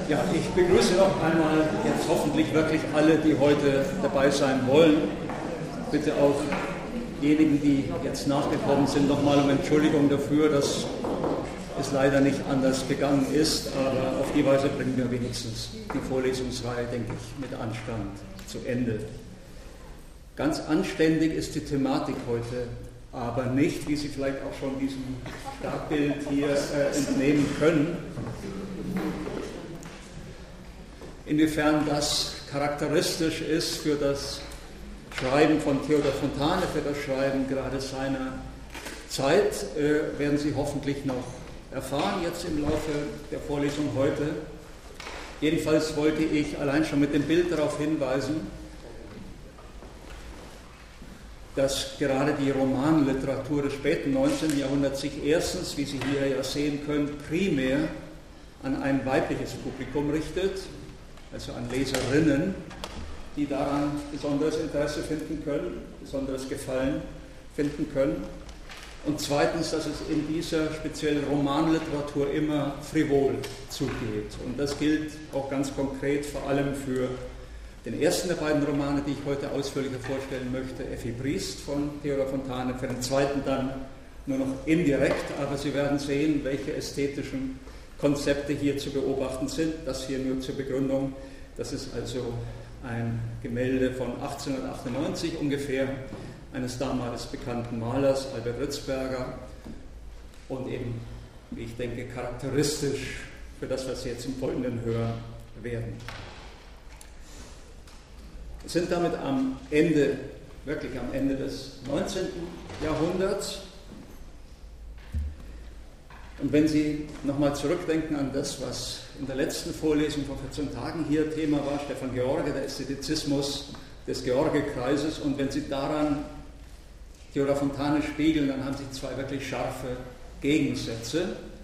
Ja, ich begrüße noch einmal jetzt hoffentlich wirklich alle, die heute dabei sein wollen. Bitte auch diejenigen, die jetzt nachgekommen sind, nochmal um Entschuldigung dafür, dass es leider nicht anders gegangen ist, aber auf die Weise bringen wir wenigstens die Vorlesungsreihe, denke ich, mit Anstand zu Ende. Ganz anständig ist die Thematik heute, aber nicht, wie Sie vielleicht auch schon diesem Startbild hier entnehmen können. Inwiefern das charakteristisch ist für das Schreiben von Theodor Fontane, für das Schreiben gerade seiner Zeit, werden Sie hoffentlich noch erfahren jetzt im Laufe der Vorlesung heute. Jedenfalls wollte ich allein schon mit dem Bild darauf hinweisen, dass gerade die Romanliteratur des späten 19. Jahrhunderts sich erstens, wie Sie hier ja sehen können, primär an ein weibliches Publikum richtet, also an Leserinnen, die daran besonderes Interesse finden können, besonderes Gefallen finden können. Und zweitens, dass es in dieser speziellen Romanliteratur immer frivol zugeht. Und das gilt auch ganz konkret vor allem für den ersten der beiden Romane, die ich heute ausführlicher vorstellen möchte, Effi Briest von Theodor Fontane, für den zweiten dann nur noch indirekt, aber Sie werden sehen, welche ästhetischen Konzepte hier zu beobachten sind. Das hier nur zur Begründung. Das ist also ein Gemälde von 1898 ungefähr, eines damals bekannten Malers, Albert Ritzberger, und eben, wie ich denke, charakteristisch für das, was Sie jetzt im Folgenden hören werden. Wir sind damit am Ende, wirklich am Ende des 19. Jahrhunderts. Und wenn Sie nochmal zurückdenken an das, was in der letzten Vorlesung vor 14 Tagen hier Thema war, Stefan George, der Ästhetizismus des George-Kreises, und wenn Sie daran Theodor Fontane spiegeln, dann haben Sie zwei wirklich scharfe Gegensätze.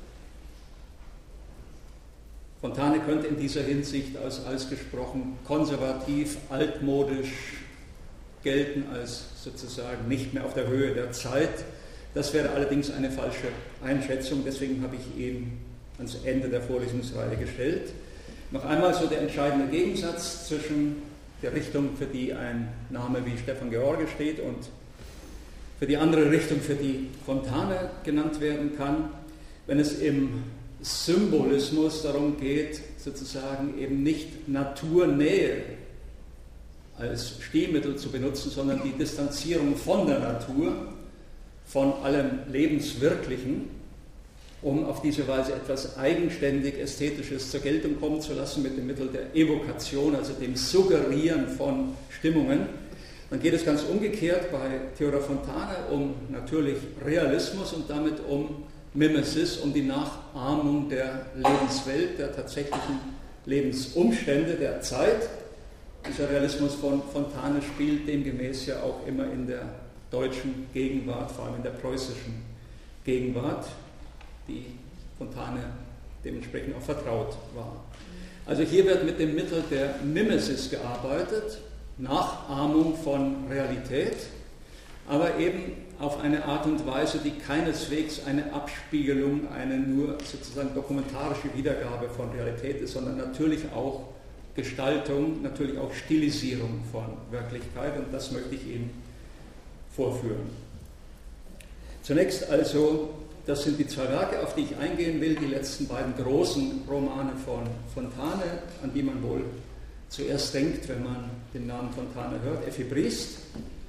Fontane könnte in dieser Hinsicht als ausgesprochen konservativ, altmodisch gelten, als sozusagen nicht mehr auf der Höhe der Zeit. Das wäre allerdings eine falsche Einschätzung, deswegen habe ich ihn ans Ende der Vorlesungsreihe gestellt. Noch einmal so der entscheidende Gegensatz zwischen der Richtung, für die ein Name wie Stefan George steht, und für die andere Richtung, für die Fontane genannt werden kann, wenn es im Symbolismus darum geht, sozusagen eben nicht Naturnähe als Stilmittel zu benutzen, sondern die Distanzierung von der Natur, von allem Lebenswirklichen, um auf diese Weise etwas eigenständig Ästhetisches zur Geltung kommen zu lassen mit dem Mittel der Evokation, also dem Suggerieren von Stimmungen. Dann geht es ganz umgekehrt bei Theodor Fontane um natürlich Realismus und damit um Mimesis, um die Nachahmung der Lebenswelt, der tatsächlichen Lebensumstände der Zeit. Dieser Realismus von Fontane spielt demgemäß ja auch immer in der deutschen Gegenwart, vor allem in der preußischen Gegenwart, die Fontane dementsprechend auch vertraut war. Also hier wird mit dem Mittel der Mimesis gearbeitet, Nachahmung von Realität, aber eben auf eine Art und Weise, die keineswegs eine Abspiegelung, eine nur sozusagen dokumentarische Wiedergabe von Realität ist, sondern natürlich auch Gestaltung, natürlich auch Stilisierung von Wirklichkeit, und das möchte ich Ihnen vorführen. Zunächst also, das sind die zwei Werke, auf die ich eingehen will, die letzten beiden großen Romane von Fontane, an die man wohl zuerst denkt, wenn man den Namen Fontane hört, Effi Briest,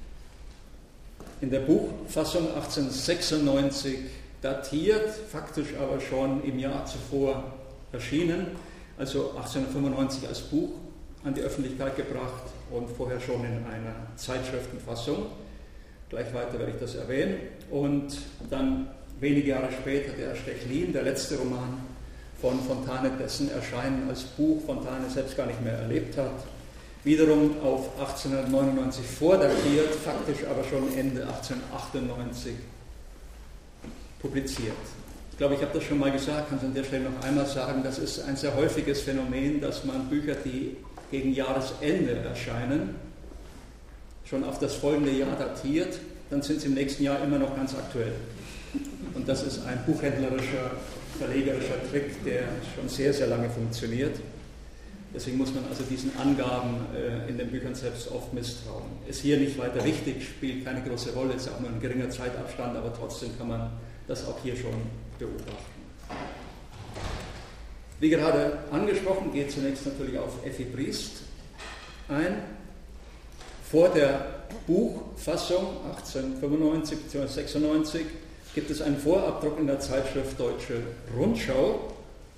in der Buchfassung 1896 datiert, faktisch aber schon im Jahr zuvor erschienen, also 1895 als Buch an die Öffentlichkeit gebracht und vorher schon in einer Zeitschriftenfassung. Gleich weiter werde ich das erwähnen. Und dann wenige Jahre später der Stechlin, der letzte Roman von Fontane, dessen Erscheinen als Buch Fontane selbst gar nicht mehr erlebt hat. Wiederum auf 1899 vordatiert, faktisch aber schon Ende 1898 publiziert. Ich glaube, ich habe das schon mal gesagt, kann es an der Stelle noch einmal sagen, das ist ein sehr häufiges Phänomen, dass man Bücher, die gegen Jahresende erscheinen, schon auf das folgende Jahr datiert, dann sind sie im nächsten Jahr immer noch ganz aktuell. Und das ist ein buchhändlerischer, verlegerischer Trick, der schon sehr, sehr lange funktioniert. Deswegen muss man also diesen Angaben in den Büchern selbst oft misstrauen. Ist hier nicht weiter wichtig, spielt keine große Rolle, ist auch nur ein geringer Zeitabstand, aber trotzdem kann man das auch hier schon beobachten. Wie gerade angesprochen, geht zunächst natürlich auf Effi Briest ein. Vor der Buchfassung 1895 bzw. 96 gibt es einen Vorabdruck in der Zeitschrift Deutsche Rundschau.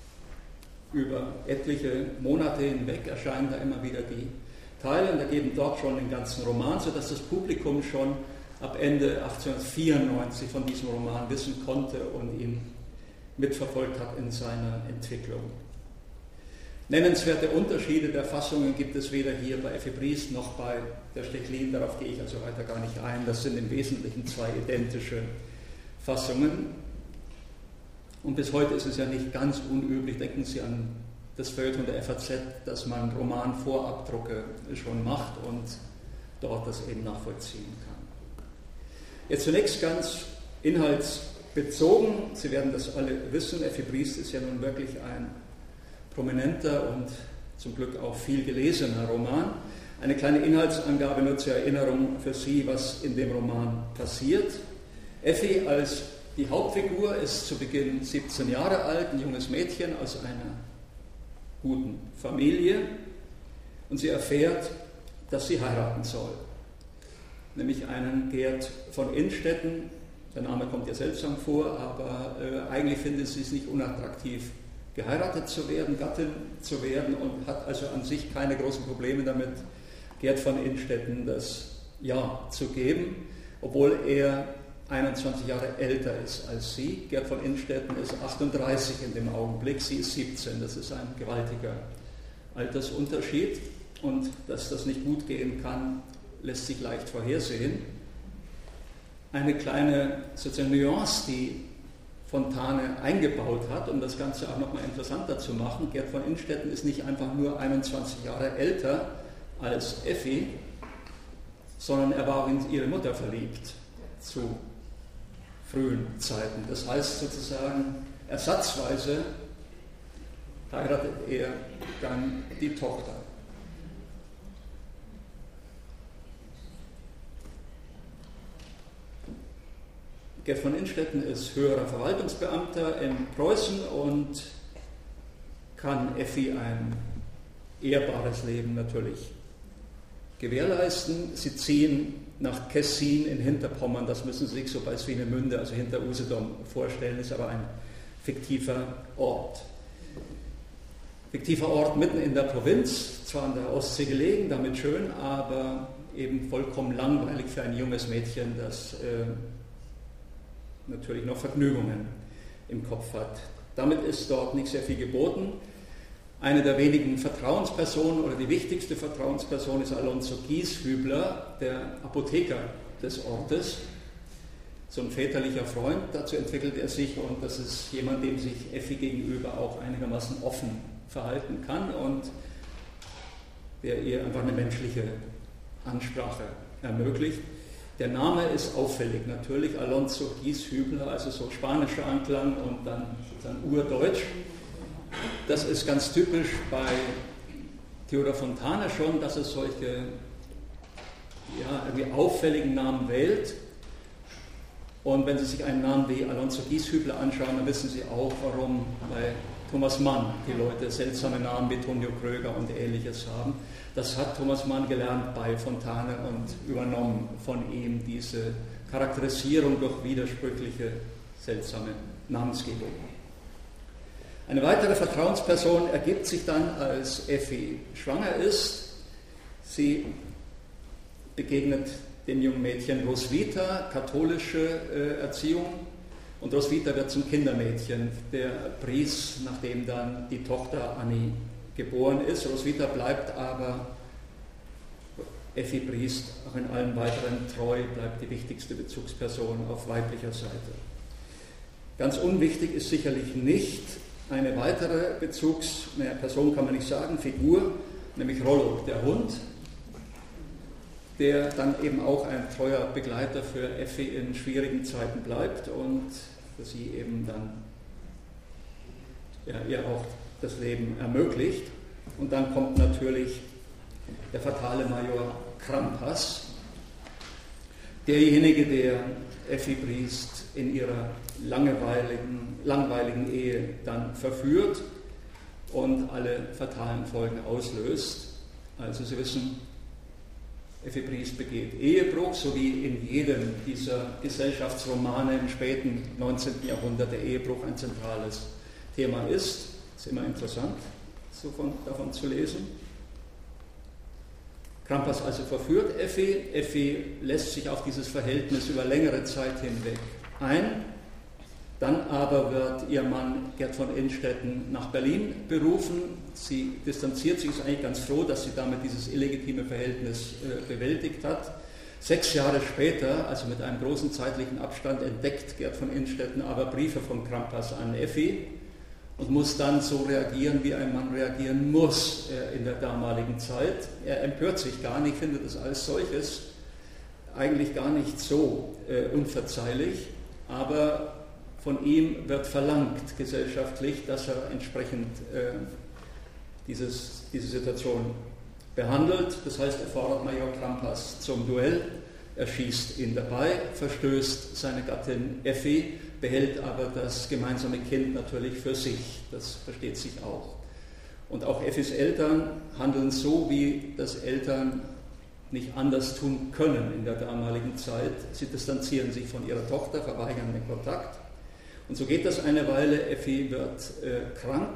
Über etliche Monate hinweg erscheinen da immer wieder die Teile und ergeben dort schon den ganzen Roman, sodass das Publikum schon ab Ende 1894 von diesem Roman wissen konnte und ihn mitverfolgt hat in seiner Entwicklung. Nennenswerte Unterschiede der Fassungen gibt es weder hier bei Effi Briest noch bei der Stechlin, darauf gehe ich also weiter gar nicht ein. Das sind im Wesentlichen zwei identische Fassungen. Und bis heute ist es ja nicht ganz unüblich, denken Sie an das Feuilleton der FAZ, dass man Romanvorabdrucke schon macht und dort das eben nachvollziehen kann. Jetzt zunächst ganz inhaltsbezogen, Sie werden das alle wissen, Effi Briest ist ja nun wirklich ein prominenter und zum Glück auch viel gelesener Roman. Eine kleine Inhaltsangabe nur zur Erinnerung für Sie, was in dem Roman passiert. Effi als die Hauptfigur ist zu Beginn 17 Jahre alt, ein junges Mädchen aus einer guten Familie und sie erfährt, dass sie heiraten soll. Nämlich einen Gerd von Innstetten, der Name kommt ja seltsam vor, aber eigentlich findet sie es nicht unattraktiv, geheiratet zu werden, Gattin zu werden und hat also an sich keine großen Probleme damit, Gerd von Innstetten das Ja zu geben, obwohl er 21 Jahre älter ist als sie. Gerd von Innstetten ist 38 in dem Augenblick, sie ist 17. Das ist ein gewaltiger Altersunterschied und dass das nicht gut gehen kann, lässt sich leicht vorhersehen. Eine kleine sozusagen Nuance, die Fontane eingebaut hat, um das Ganze auch nochmal interessanter zu machen. Gerd von Innstetten ist nicht einfach nur 21 Jahre älter als Effi, sondern er war auch in ihre Mutter verliebt zu frühen Zeiten. Das heißt sozusagen, ersatzweise heiratet er dann die Tochter. Gerd von Innstetten ist höherer Verwaltungsbeamter in Preußen und kann Effi ein ehrbares Leben natürlich gewährleisten. Sie ziehen nach Kessin in Hinterpommern, das müssen Sie sich so bei Swinemünde, also hinter Usedom, vorstellen, ist aber ein fiktiver Ort. Fiktiver Ort mitten in der Provinz, zwar an der Ostsee gelegen, damit schön, aber eben vollkommen langweilig für ein junges Mädchen, das natürlich noch Vergnügungen im Kopf hat. Damit ist dort nicht sehr viel geboten. Eine der wenigen Vertrauenspersonen oder die wichtigste Vertrauensperson ist Alonso Gieshübler, der Apotheker des Ortes. So ein väterlicher Freund, dazu entwickelt er sich und das ist jemand, dem sich Effi gegenüber auch einigermaßen offen verhalten kann und der ihr einfach eine menschliche Ansprache ermöglicht. Der Name ist auffällig natürlich, Alonso Gieshübler, also so spanischer Anklang und dann sozusagen Urdeutsch. Das ist ganz typisch bei Theodor Fontane schon, dass es solche irgendwie auffälligen Namen wählt. Und wenn Sie sich einen Namen wie Alonso Gieshübler anschauen, dann wissen Sie auch, warum bei Thomas Mann die Leute seltsame Namen wie Tonio Kröger und Ähnliches haben. Das hat Thomas Mann gelernt bei Fontane und übernommen von ihm, diese Charakterisierung durch widersprüchliche, seltsame Namensgebung. Eine weitere Vertrauensperson ergibt sich dann, als Effi schwanger ist. Sie begegnet dem jungen Mädchen Roswitha, katholische Erziehung. Und Roswitha wird zum Kindermädchen der Briest, nachdem dann die Tochter Annie geboren ist. Roswitha bleibt aber Effi Briest auch in allem weiteren treu, bleibt die wichtigste Bezugsperson auf weiblicher Seite. Ganz unwichtig ist sicherlich nicht eine weitere Person kann man nicht sagen, Figur, nämlich Rollo, der Hund, der dann eben auch ein treuer Begleiter für Effi in schwierigen Zeiten bleibt und für sie eben dann ihr auch das Leben ermöglicht. Und dann kommt natürlich der fatale Major Crampas, derjenige, der Effi Briest in ihrer langweiligen Ehe dann verführt und alle fatalen Folgen auslöst. Also Sie wissen, Effi Briest begeht Ehebruch, so wie in jedem dieser Gesellschaftsromane im späten 19. Jahrhundert der Ehebruch ein zentrales Thema ist. Ist immer interessant, davon zu lesen. Crampas also verführt Effi. Effi lässt sich auf dieses Verhältnis über längere Zeit hinweg ein. Dann aber wird ihr Mann Gerd von Innstetten nach Berlin berufen. Sie distanziert sich, ist eigentlich ganz froh, dass sie damit dieses illegitime Verhältnis bewältigt hat. 6 Jahre später, also mit einem großen zeitlichen Abstand, entdeckt Gerd von Innstetten aber Briefe von Crampas an Effi und muss dann so reagieren, wie ein Mann reagieren muss in der damaligen Zeit. Er empört sich gar nicht, findet das als solches eigentlich gar nicht so unverzeihlich, aber von ihm wird verlangt gesellschaftlich, dass er entsprechend diese Situation behandelt. Das heißt, er fordert Major Crampas zum Duell, er schießt ihn dabei, verstößt seine Gattin Effi, behält aber das gemeinsame Kind natürlich für sich. Das versteht sich auch. Und auch Effis Eltern handeln so, wie das Eltern nicht anders tun können in der damaligen Zeit. Sie distanzieren sich von ihrer Tochter, verweigern den Kontakt. Und so geht das eine Weile. Effi wird krank.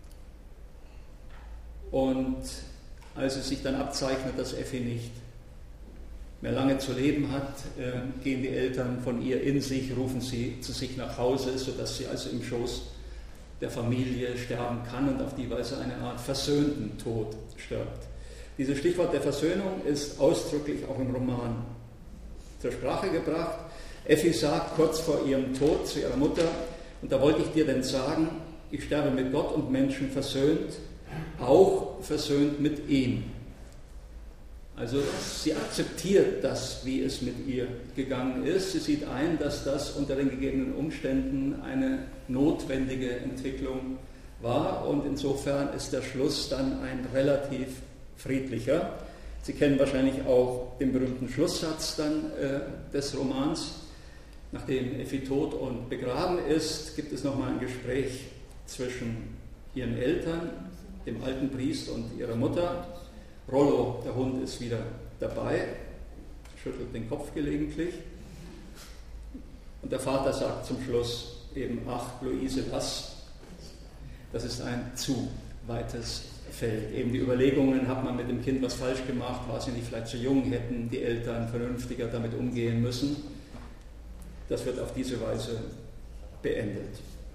Und als es sich dann abzeichnet, dass Effi nicht mehr lange zu leben hat, gehen die Eltern von ihr in sich, rufen sie zu sich nach Hause, sodass sie also im Schoß der Familie sterben kann und auf die Weise eine Art versöhnten Tod stirbt. Dieses Stichwort der Versöhnung ist ausdrücklich auch im Roman zur Sprache gebracht. Effi sagt kurz vor ihrem Tod zu ihrer Mutter, und da wollte ich dir denn sagen, ich sterbe mit Gott und Menschen versöhnt, auch versöhnt mit ihm. Also sie akzeptiert das, wie es mit ihr gegangen ist. Sie sieht ein, dass das unter den gegebenen Umständen eine notwendige Entwicklung war und insofern ist der Schluss dann ein relativ friedlicher. Sie kennen wahrscheinlich auch den berühmten Schlusssatz dann des Romans. Nachdem Effi tot und begraben ist, gibt es nochmal ein Gespräch zwischen ihren Eltern, dem alten Priest und ihrer Mutter. Rollo, der Hund, ist wieder dabei, schüttelt den Kopf gelegentlich. Und der Vater sagt zum Schluss eben, ach, Luise, das ist ein zu weites Feld. Eben die Überlegungen, hat man mit dem Kind was falsch gemacht, war sie nicht vielleicht zu jung, hätten die Eltern vernünftiger damit umgehen müssen. Das wird auf diese Weise beendet.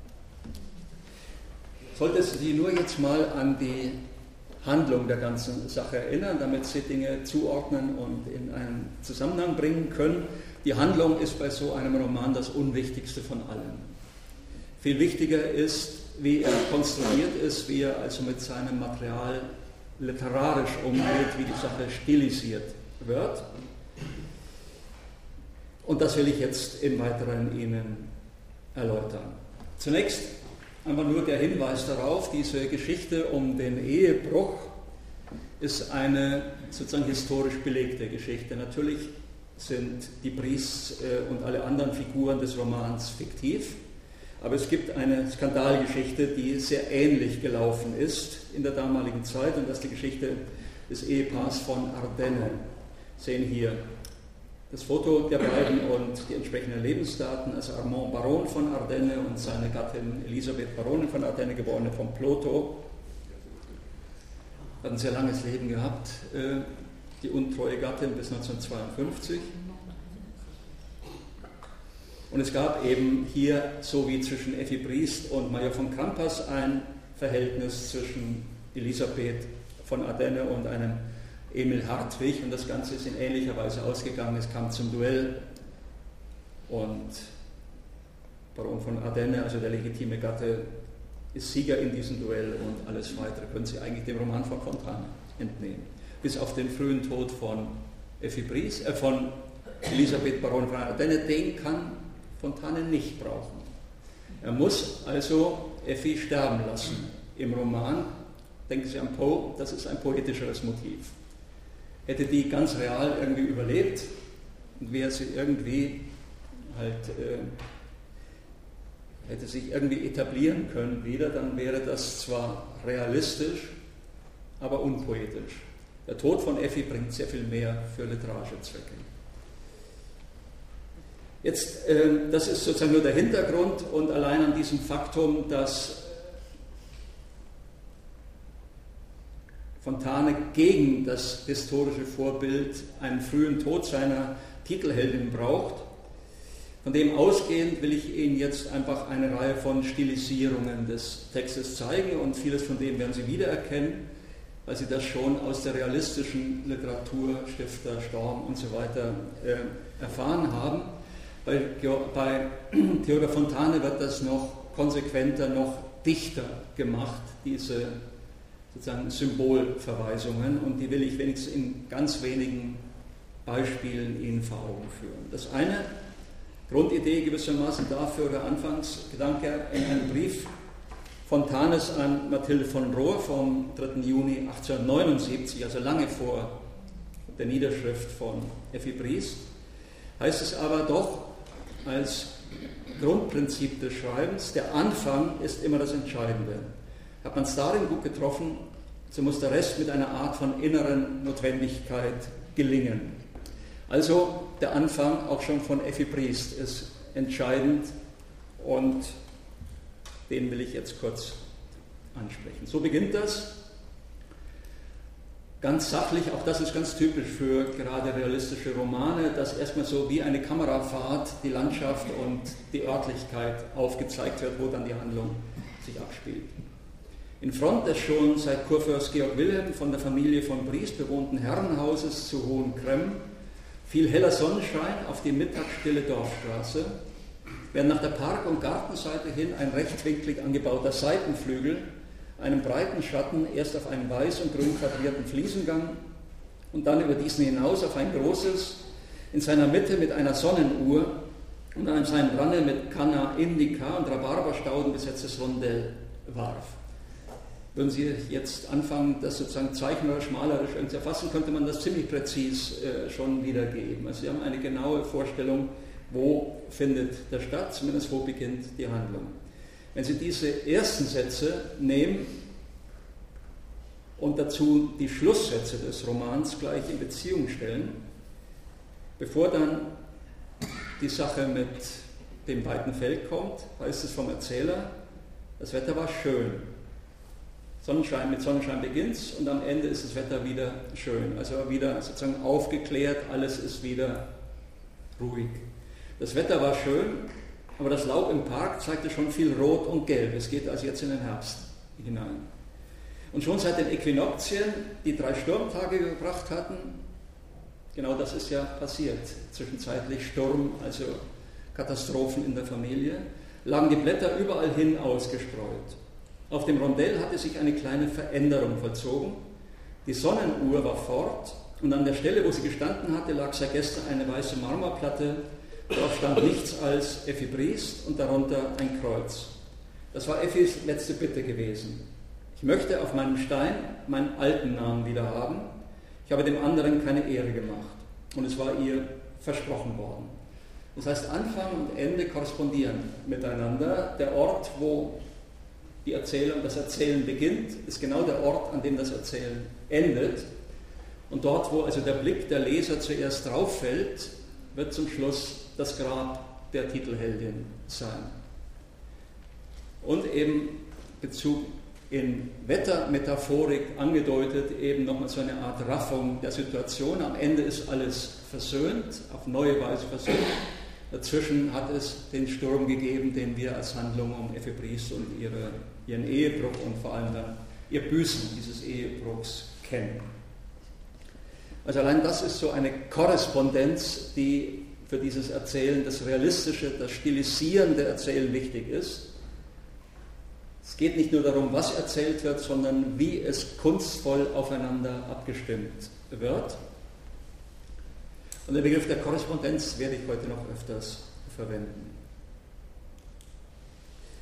Sollte Sie nur jetzt mal an die Handlung der ganzen Sache erinnern, damit Sie Dinge zuordnen und in einen Zusammenhang bringen können. Die Handlung ist bei so einem Roman das Unwichtigste von allem. Viel wichtiger ist, wie er konstruiert ist, wie er also mit seinem Material literarisch umgeht, wie die Sache stilisiert wird. Und das will ich jetzt im Weiteren Ihnen erläutern. Zunächst einfach nur der Hinweis darauf, diese Geschichte um den Ehebruch ist eine sozusagen historisch belegte Geschichte. Natürlich sind die Briests und alle anderen Figuren des Romans fiktiv, aber es gibt eine Skandalgeschichte, die sehr ähnlich gelaufen ist in der damaligen Zeit, und das ist die Geschichte des Ehepaars von Ardenne. Sie sehen hier das Foto der beiden und die entsprechenden Lebensdaten, also Armand Baron von Ardenne und seine Gattin Elisabeth Baronin von Ardenne, geborene von Plotho. Hat ein sehr langes Leben gehabt, die untreue Gattin bis 1952. Und es gab eben hier, so wie zwischen Effi Briest und Major von Crampas, ein Verhältnis zwischen Elisabeth von Ardenne und einem Emil Hartwig, und das Ganze ist in ähnlicher Weise ausgegangen. Es kam zum Duell und Baron von Ardenne, also der legitime Gatte, ist Sieger in diesem Duell, und alles Weitere können Sie eigentlich dem Roman von Fontane entnehmen. Bis auf den frühen Tod von Effi Briest, von Elisabeth Baron von Ardenne, den kann Fontane nicht brauchen. Er muss also Effi sterben lassen im Roman, denken Sie an Poe, das ist ein poetischeres Motiv. Hätte die ganz real irgendwie überlebt und wäre sie irgendwie halt, hätte sich irgendwie etablieren können wieder, dann wäre das zwar realistisch, aber unpoetisch. Der Tod von Effi bringt sehr viel mehr für literarische Zwecke. Jetzt, das ist sozusagen nur der Hintergrund und allein an diesem Faktum, dass Fontane gegen das historische Vorbild einen frühen Tod seiner Titelheldin braucht. Von dem ausgehend will ich Ihnen jetzt einfach eine Reihe von Stilisierungen des Textes zeigen und vieles von dem werden Sie wiedererkennen, weil Sie das schon aus der realistischen Literatur, Stifter, Storm und so weiter erfahren haben. Bei Theodor Fontane wird das noch konsequenter, noch dichter gemacht, diese sozusagen Symbolverweisungen, und die will ich wenigstens in ganz wenigen Beispielen Ihnen vor Augen führen. Das eine, Grundidee gewissermaßen dafür, oder Anfangsgedanke, in einem Brief Fontanes an Mathilde von Rohr vom 3. Juni 1879, also lange vor der Niederschrift von Effi Briest, heißt es aber doch als Grundprinzip des Schreibens, der Anfang ist immer das Entscheidende. Hat man es darin gut getroffen, so muss der Rest mit einer Art von inneren Notwendigkeit gelingen. Also der Anfang auch schon von Effi Briest ist entscheidend und den will ich jetzt kurz ansprechen. So beginnt das. Ganz sachlich, auch das ist ganz typisch für gerade realistische Romane, dass erstmal so wie eine Kamerafahrt die Landschaft und die Örtlichkeit aufgezeigt wird, wo dann die Handlung sich abspielt. In Front des schon seit Kurfürst Georg Wilhelm von der Familie von Briest bewohnten Herrenhauses zu Hohenkremmen fiel heller Sonnenschein auf die mittagsstille Dorfstraße, während nach der Park- und Gartenseite hin ein rechtwinklig angebauter Seitenflügel einen breiten Schatten erst auf einen weiß und grün quadrierten Fliesengang und dann über diesen hinaus auf ein großes, in seiner Mitte mit einer Sonnenuhr und an seinem Rande mit Canna Indica und Rhabarberstauden besetztes Rondell warf. Würden Sie jetzt anfangen, das sozusagen zeichnerisch, malerisch irgendwie erfassen, könnte man das ziemlich präzis schon wiedergeben. Also Sie haben eine genaue Vorstellung, wo findet der statt, zumindest wo beginnt die Handlung. Wenn Sie diese ersten Sätze nehmen und dazu die Schlusssätze des Romans gleich in Beziehung stellen, bevor dann die Sache mit dem weiten Feld kommt, heißt es vom Erzähler, das Wetter war schön. Mit Sonnenschein beginnt es und am Ende ist das Wetter wieder schön, also wieder sozusagen aufgeklärt, alles ist wieder ruhig. Das Wetter war schön, aber das Laub im Park zeigte schon viel Rot und Gelb. Es geht also jetzt in den Herbst hinein. Und schon seit den Äquinoxien, die 3 Sturmtage gebracht hatten, genau das ist ja passiert, zwischenzeitlich Sturm, also Katastrophen in der Familie, lagen die Blätter überall hin ausgestreut. Auf dem Rondell hatte sich eine kleine Veränderung vollzogen. Die Sonnenuhr war fort und an der Stelle, wo sie gestanden hatte, lag seit gestern eine weiße Marmorplatte. Dort stand nichts als Effi Briest und darunter ein Kreuz. Das war Effis letzte Bitte gewesen. Ich möchte auf meinem Stein meinen alten Namen wieder haben. Ich habe dem anderen keine Ehre gemacht und es war ihr versprochen worden. Das heißt, Anfang und Ende korrespondieren miteinander. Der Ort, wo die Erzählung, das Erzählen beginnt, ist genau der Ort, an dem das Erzählen endet. Und dort, wo also der Blick der Leser zuerst drauf fällt, wird zum Schluss das Grab der Titelheldin sein. Und eben Bezug in Wettermetaphorik angedeutet, eben nochmal so eine Art Raffung der Situation. Am Ende ist alles versöhnt, auf neue Weise versöhnt. Dazwischen hat es den Sturm gegeben, den wir als Handlung um Effi Briest und ihren Ehebruch und vor allem dann ihr Büßen dieses Ehebruchs kennen. Also allein das ist so eine Korrespondenz, die für dieses Erzählen, das Realistische, das Stilisierende Erzählen wichtig ist. Es geht nicht nur darum, was erzählt wird, sondern wie es kunstvoll aufeinander abgestimmt wird. Und den Begriff der Korrespondenz werde ich heute noch öfters verwenden.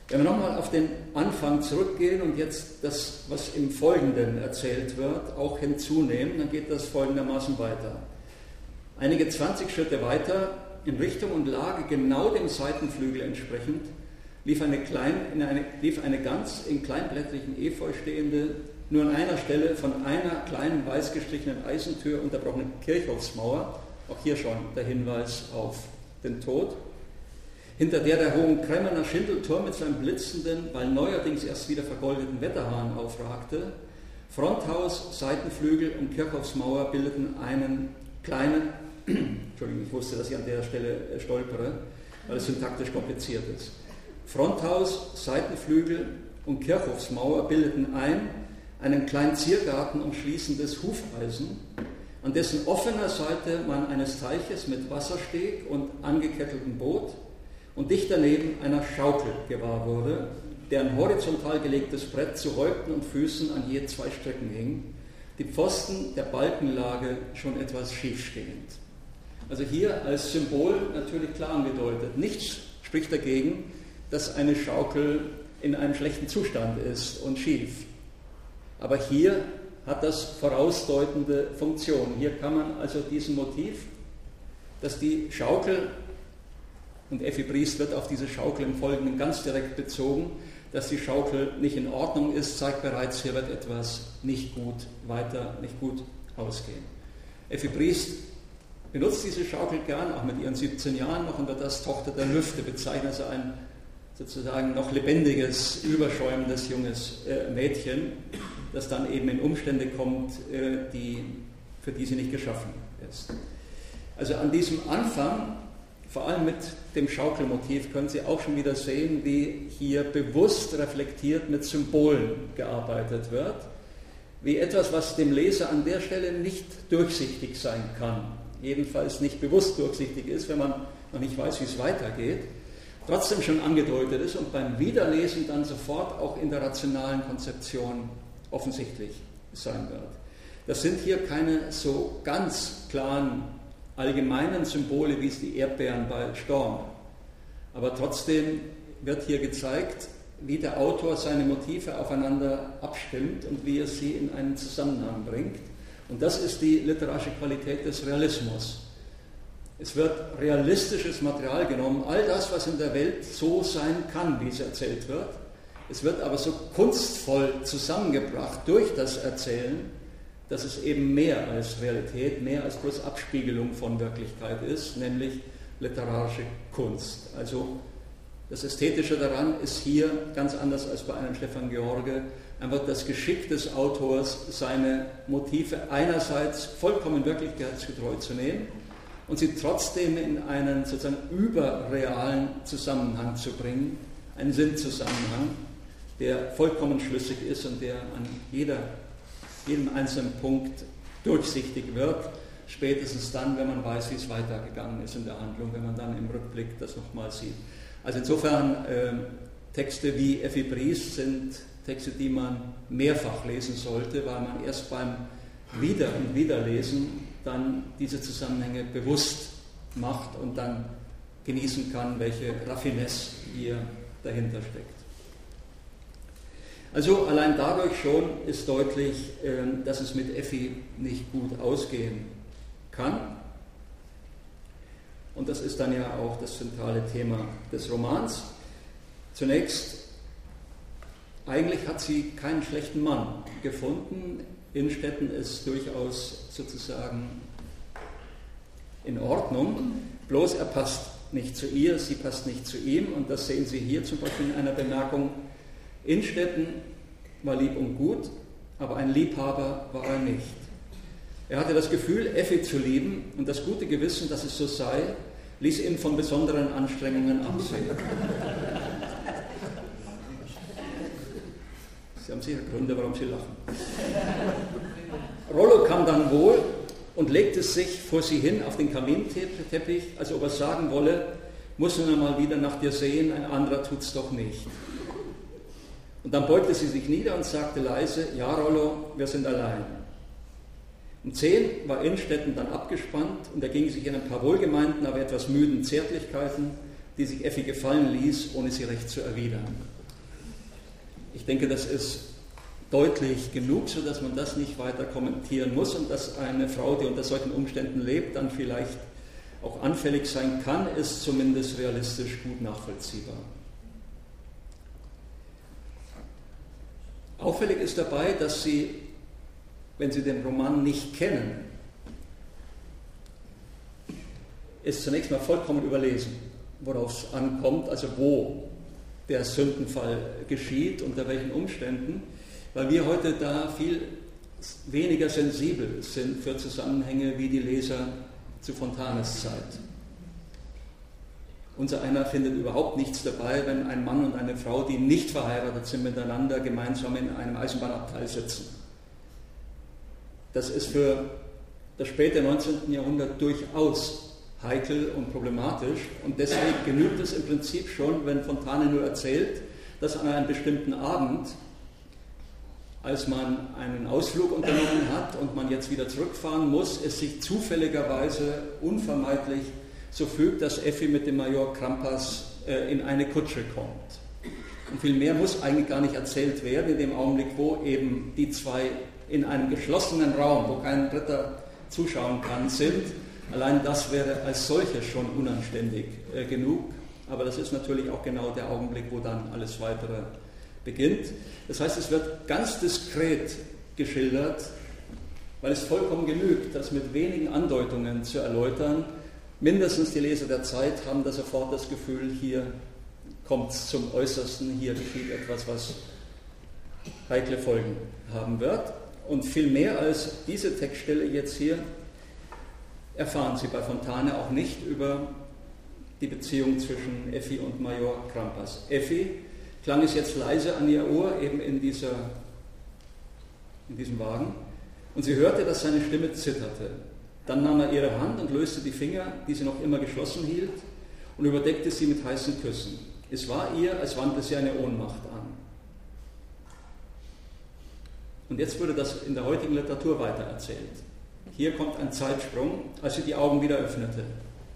Wenn wir nochmal auf den Anfang zurückgehen und jetzt das, was im Folgenden erzählt wird, auch hinzunehmen, dann geht das folgendermaßen weiter. Einige 20 Schritte weiter, in Richtung und Lage genau dem Seitenflügel entsprechend, lief eine ganz in kleinblättrigem Efeu stehende, nur an einer Stelle von einer kleinen weiß gestrichenen Eisentür unterbrochene Kirchhofsmauer, auch hier schon der Hinweis auf den Tod, hinter der Hohenkremmerner Schindelturm mit seinem blitzenden, weil neuerdings erst wieder vergoldeten Wetterhahn aufragte. Fronthaus, Seitenflügel und Kirchhofsmauer bildeten einen kleinen, Entschuldigung, ich wusste, dass ich an der Stelle stolpere, weil es syntaktisch kompliziert ist. Fronthaus, Seitenflügel und Kirchhofsmauer bildeten einen kleinen Ziergarten umschließendes Hufeisen, an dessen offener Seite man eines Teiches mit Wassersteg und angeketteltem Boot und dicht daneben einer Schaukel gewahr wurde, deren horizontal gelegtes Brett zu Häupten und Füßen an je 2 Stricken hing, die Pfosten der Balkenlage schon etwas schiefstehend. Also hier als Symbol natürlich klar angedeutet. Nichts spricht dagegen, dass eine Schaukel in einem schlechten Zustand ist und schief. Aber hier hat das vorausdeutende Funktion. Hier kann man also diesem Motiv, dass die Schaukel, und Effi Briest wird auf diese Schaukel im Folgenden ganz direkt bezogen, dass die Schaukel nicht in Ordnung ist, zeigt bereits, hier wird etwas nicht gut ausgehen. Effi Briest benutzt diese Schaukel gern, auch mit ihren 17 Jahren noch, und wird als Tochter der Lüfte bezeichnet, also ein sozusagen noch lebendiges, überschäumendes junges Mädchen, das dann eben in Umstände kommt, für die sie nicht geschaffen ist. Also an diesem Anfang, vor allem mit dem Schaukelmotiv, können Sie auch schon wieder sehen, wie hier bewusst reflektiert mit Symbolen gearbeitet wird, wie etwas, was dem Leser an der Stelle nicht durchsichtig sein kann, jedenfalls nicht bewusst durchsichtig ist, wenn man noch nicht weiß, wie es weitergeht, trotzdem schon angedeutet ist und beim Wiederlesen dann sofort auch in der rationalen Konzeption offensichtlich sein wird. Das sind hier keine so ganz klaren allgemeinen Symbole, wie es die Erdbeeren bei Storm. Aber trotzdem wird hier gezeigt, wie der Autor seine Motive aufeinander abstimmt und wie er sie in einen Zusammenhang bringt. Und das ist die literarische Qualität des Realismus. Es wird realistisches Material genommen, all das, was in der Welt so sein kann, wie es erzählt wird. Es wird aber so kunstvoll zusammengebracht durch das Erzählen, dass es eben mehr als Realität, mehr als bloß Abspiegelung von Wirklichkeit ist, nämlich literarische Kunst. Also das Ästhetische daran ist hier, ganz anders als bei einem Stefan George, einfach das Geschick des Autors, seine Motive einerseits vollkommen wirklichkeitsgetreu zu nehmen und sie trotzdem in einen sozusagen überrealen Zusammenhang zu bringen, einen Sinnzusammenhang, der vollkommen schlüssig ist und der an jedem einzelnen Punkt durchsichtig wird, spätestens dann, wenn man weiß, wie es weitergegangen ist in der Handlung, wenn man dann im Rückblick das nochmal sieht. Also insofern, Texte wie Effi Briest sind Texte, die man mehrfach lesen sollte, weil man erst beim Wieder- und Wiederlesen dann diese Zusammenhänge bewusst macht und dann genießen kann, welche Raffinesse hier dahinter steckt. Also allein dadurch schon ist deutlich, dass es mit Effi nicht gut ausgehen kann. Und das ist dann ja auch das zentrale Thema des Romans. Zunächst, eigentlich hat sie keinen schlechten Mann gefunden. Innstetten ist durchaus sozusagen in Ordnung, bloß er passt nicht zu ihr, sie passt nicht zu ihm. Und das sehen Sie hier zum Beispiel in einer Bemerkung: Innstetten war lieb und gut, aber ein Liebhaber war er nicht. Er hatte das Gefühl, Effi zu lieben, und das gute Gewissen, dass es so sei, ließ ihn von besonderen Anstrengungen absehen. Sie haben sicher Gründe, warum Sie lachen. Rollo kam dann wohl und legte sich vor sie hin auf den Kaminteppich, als ob er sagen wolle: muss nun einmal wieder nach dir sehen, ein anderer tut's doch nicht. Und dann beugte sie sich nieder und sagte leise: ja, Rollo, wir sind allein. Um 10 war Innstetten dann abgespannt und er ging sich in ein paar wohlgemeinten, aber etwas müden Zärtlichkeiten, die sich Effi gefallen ließ, ohne sie recht zu erwidern. ich denke, das ist deutlich genug, sodass man das nicht weiter kommentieren muss und dass eine Frau, die unter solchen Umständen lebt, dann vielleicht auch anfällig sein kann, ist zumindest realistisch gut nachvollziehbar. Auffällig ist dabei, dass Sie, wenn Sie den Roman nicht kennen, es zunächst mal vollkommen überlesen, worauf es ankommt, also wo der Sündenfall geschieht, unter welchen Umständen, weil wir heute da viel weniger sensibel sind für Zusammenhänge wie die Leser zu Fontanes Zeit. Unser einer findet überhaupt nichts dabei, wenn ein Mann und eine Frau, die nicht verheiratet sind, miteinander gemeinsam in einem Eisenbahnabteil sitzen. Das ist für das späte 19. Jahrhundert durchaus heikel und problematisch und deswegen genügt es im Prinzip schon, wenn Fontane nur erzählt, dass an einem bestimmten Abend, als man einen Ausflug unternommen hat und man jetzt wieder zurückfahren muss, es sich zufälligerweise unvermeidlich so fügt, dass Effi mit dem Major Krampas in eine Kutsche kommt. Und viel mehr muss eigentlich gar nicht erzählt werden, in dem Augenblick, wo eben die zwei in einem geschlossenen Raum, wo kein Dritter zuschauen kann, sind. Allein das wäre als solches schon unanständig genug, aber das ist natürlich auch genau der Augenblick, wo dann alles Weitere beginnt. Das heißt, es wird ganz diskret geschildert, weil es vollkommen genügt, das mit wenigen Andeutungen zu erläutern. Mindestens die Leser der Zeit haben da sofort das Gefühl, hier kommt es zum Äußersten, hier geschieht etwas, was heikle Folgen haben wird. Und viel mehr als diese Textstelle jetzt hier erfahren Sie bei Fontane auch nicht über die Beziehung zwischen Effi und Major Krampas. Effi klang es jetzt leise an ihr Ohr, eben in diesem Wagen, und sie hörte, dass seine Stimme zitterte. Dann nahm er ihre Hand und löste die Finger, die sie noch immer geschlossen hielt, und überdeckte sie mit heißen Küssen. Es war ihr, als wandte sie eine Ohnmacht an. Und jetzt wurde das in der heutigen Literatur weitererzählt. Hier kommt ein Zeitsprung, als sie die Augen wieder öffnete.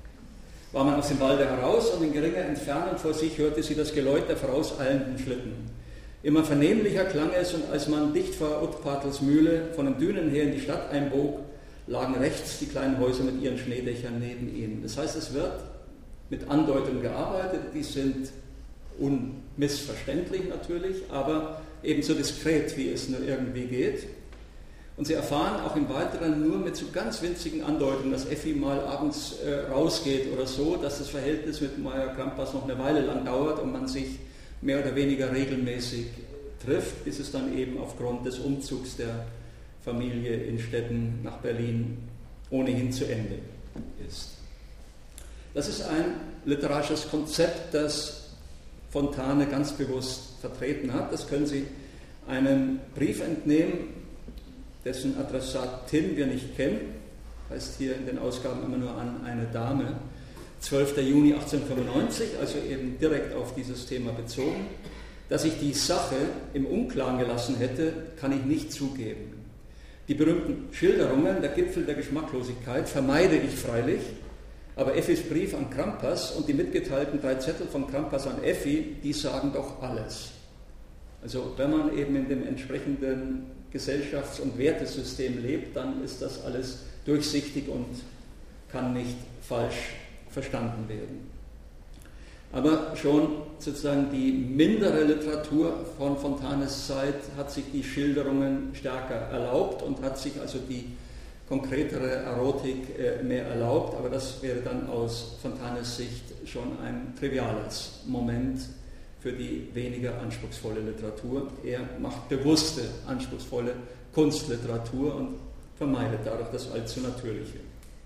War man aus dem Walde heraus und in geringer Entfernung vor sich hörte sie das Geläut der vorauseilenden Schlitten. Immer vernehmlicher klang es, und als man dicht vor Utpatels Mühle von den Dünen her in die Stadt einbog, lagen rechts die kleinen Häuser mit ihren Schneedächern neben ihnen. Das heißt, es wird mit Andeutungen gearbeitet, die sind unmissverständlich natürlich, aber ebenso diskret, wie es nur irgendwie geht. Und Sie erfahren auch im Weiteren nur mit so ganz winzigen Andeutungen, dass Effi mal abends rausgeht oder so, dass das Verhältnis mit Major Krampas noch eine Weile lang dauert und man sich mehr oder weniger regelmäßig trifft, bis es dann eben aufgrund des Umzugs der Familie in Stetten nach Berlin ohnehin zu Ende ist. Das ist ein literarisches Konzept, das Fontane ganz bewusst vertreten hat. Das können Sie einem Brief entnehmen, dessen Adressatin wir nicht kennen, heißt hier in den Ausgaben immer nur an eine Dame, 12. Juni 1895, also eben direkt auf dieses Thema bezogen. Dass ich die Sache im Unklaren gelassen hätte, kann ich nicht zugeben. Die berühmten Schilderungen, der Gipfel der Geschmacklosigkeit, vermeide ich freilich, aber Effis Brief an Krampas und die mitgeteilten 3 Zettel von Krampas an Effi, die sagen doch alles. Also wenn man eben in dem entsprechenden Gesellschafts- und Wertesystem lebt, dann ist das alles durchsichtig und kann nicht falsch verstanden werden. Aber schon sozusagen die mindere Literatur von Fontanes Zeit hat sich die Schilderungen stärker erlaubt und hat sich also die konkretere Erotik mehr erlaubt, aber das wäre dann aus Fontanes Sicht schon ein triviales Moment für die weniger anspruchsvolle Literatur. Er macht bewusste, anspruchsvolle Kunstliteratur und vermeidet dadurch das allzu Natürliche.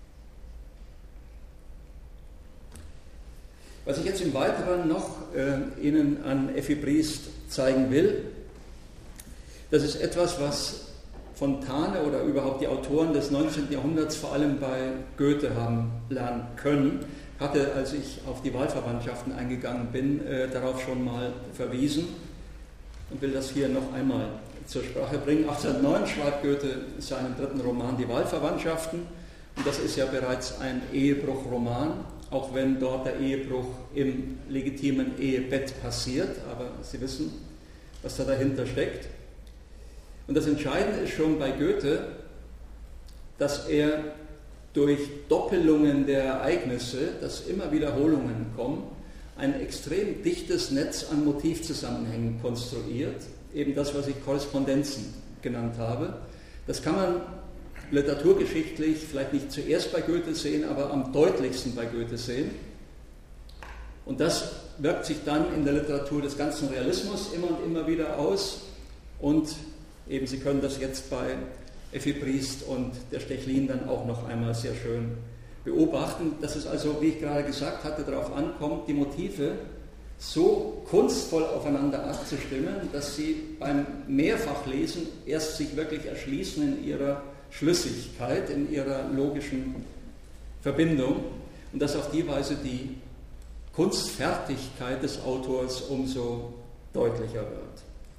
Was ich jetzt im Weiteren noch Ihnen an Effi Briest zeigen will, das ist etwas, was Fontane oder überhaupt die Autoren des 19. Jahrhunderts vor allem bei Goethe haben lernen können. Hatte, als ich auf die Wahlverwandtschaften eingegangen bin, darauf schon mal verwiesen und will das hier noch einmal zur Sprache bringen. 1809 schreibt Goethe seinen 3. Roman Die Wahlverwandtschaften, und das ist ja bereits ein Ehebruchroman, auch wenn dort der Ehebruch im legitimen Ehebett passiert, aber Sie wissen, was da dahinter steckt. Und das Entscheidende ist schon bei Goethe, dass er durch Doppelungen der Ereignisse, dass immer Wiederholungen kommen, ein extrem dichtes Netz an Motivzusammenhängen konstruiert, eben das, was ich Korrespondenzen genannt habe. Das kann man literaturgeschichtlich vielleicht nicht zuerst bei Goethe sehen, aber am deutlichsten bei Goethe sehen. Und das wirkt sich dann in der Literatur des ganzen Realismus immer und immer wieder aus. Und eben, Sie können das jetzt bei Effi Briest und der Stechlin dann auch noch einmal sehr schön beobachten, dass es also, wie ich gerade gesagt hatte, darauf ankommt, die Motive so kunstvoll aufeinander abzustimmen, dass sie beim Mehrfachlesen erst sich wirklich erschließen in ihrer Schlüssigkeit, in ihrer logischen Verbindung und dass auf die Weise die Kunstfertigkeit des Autors umso deutlicher wird.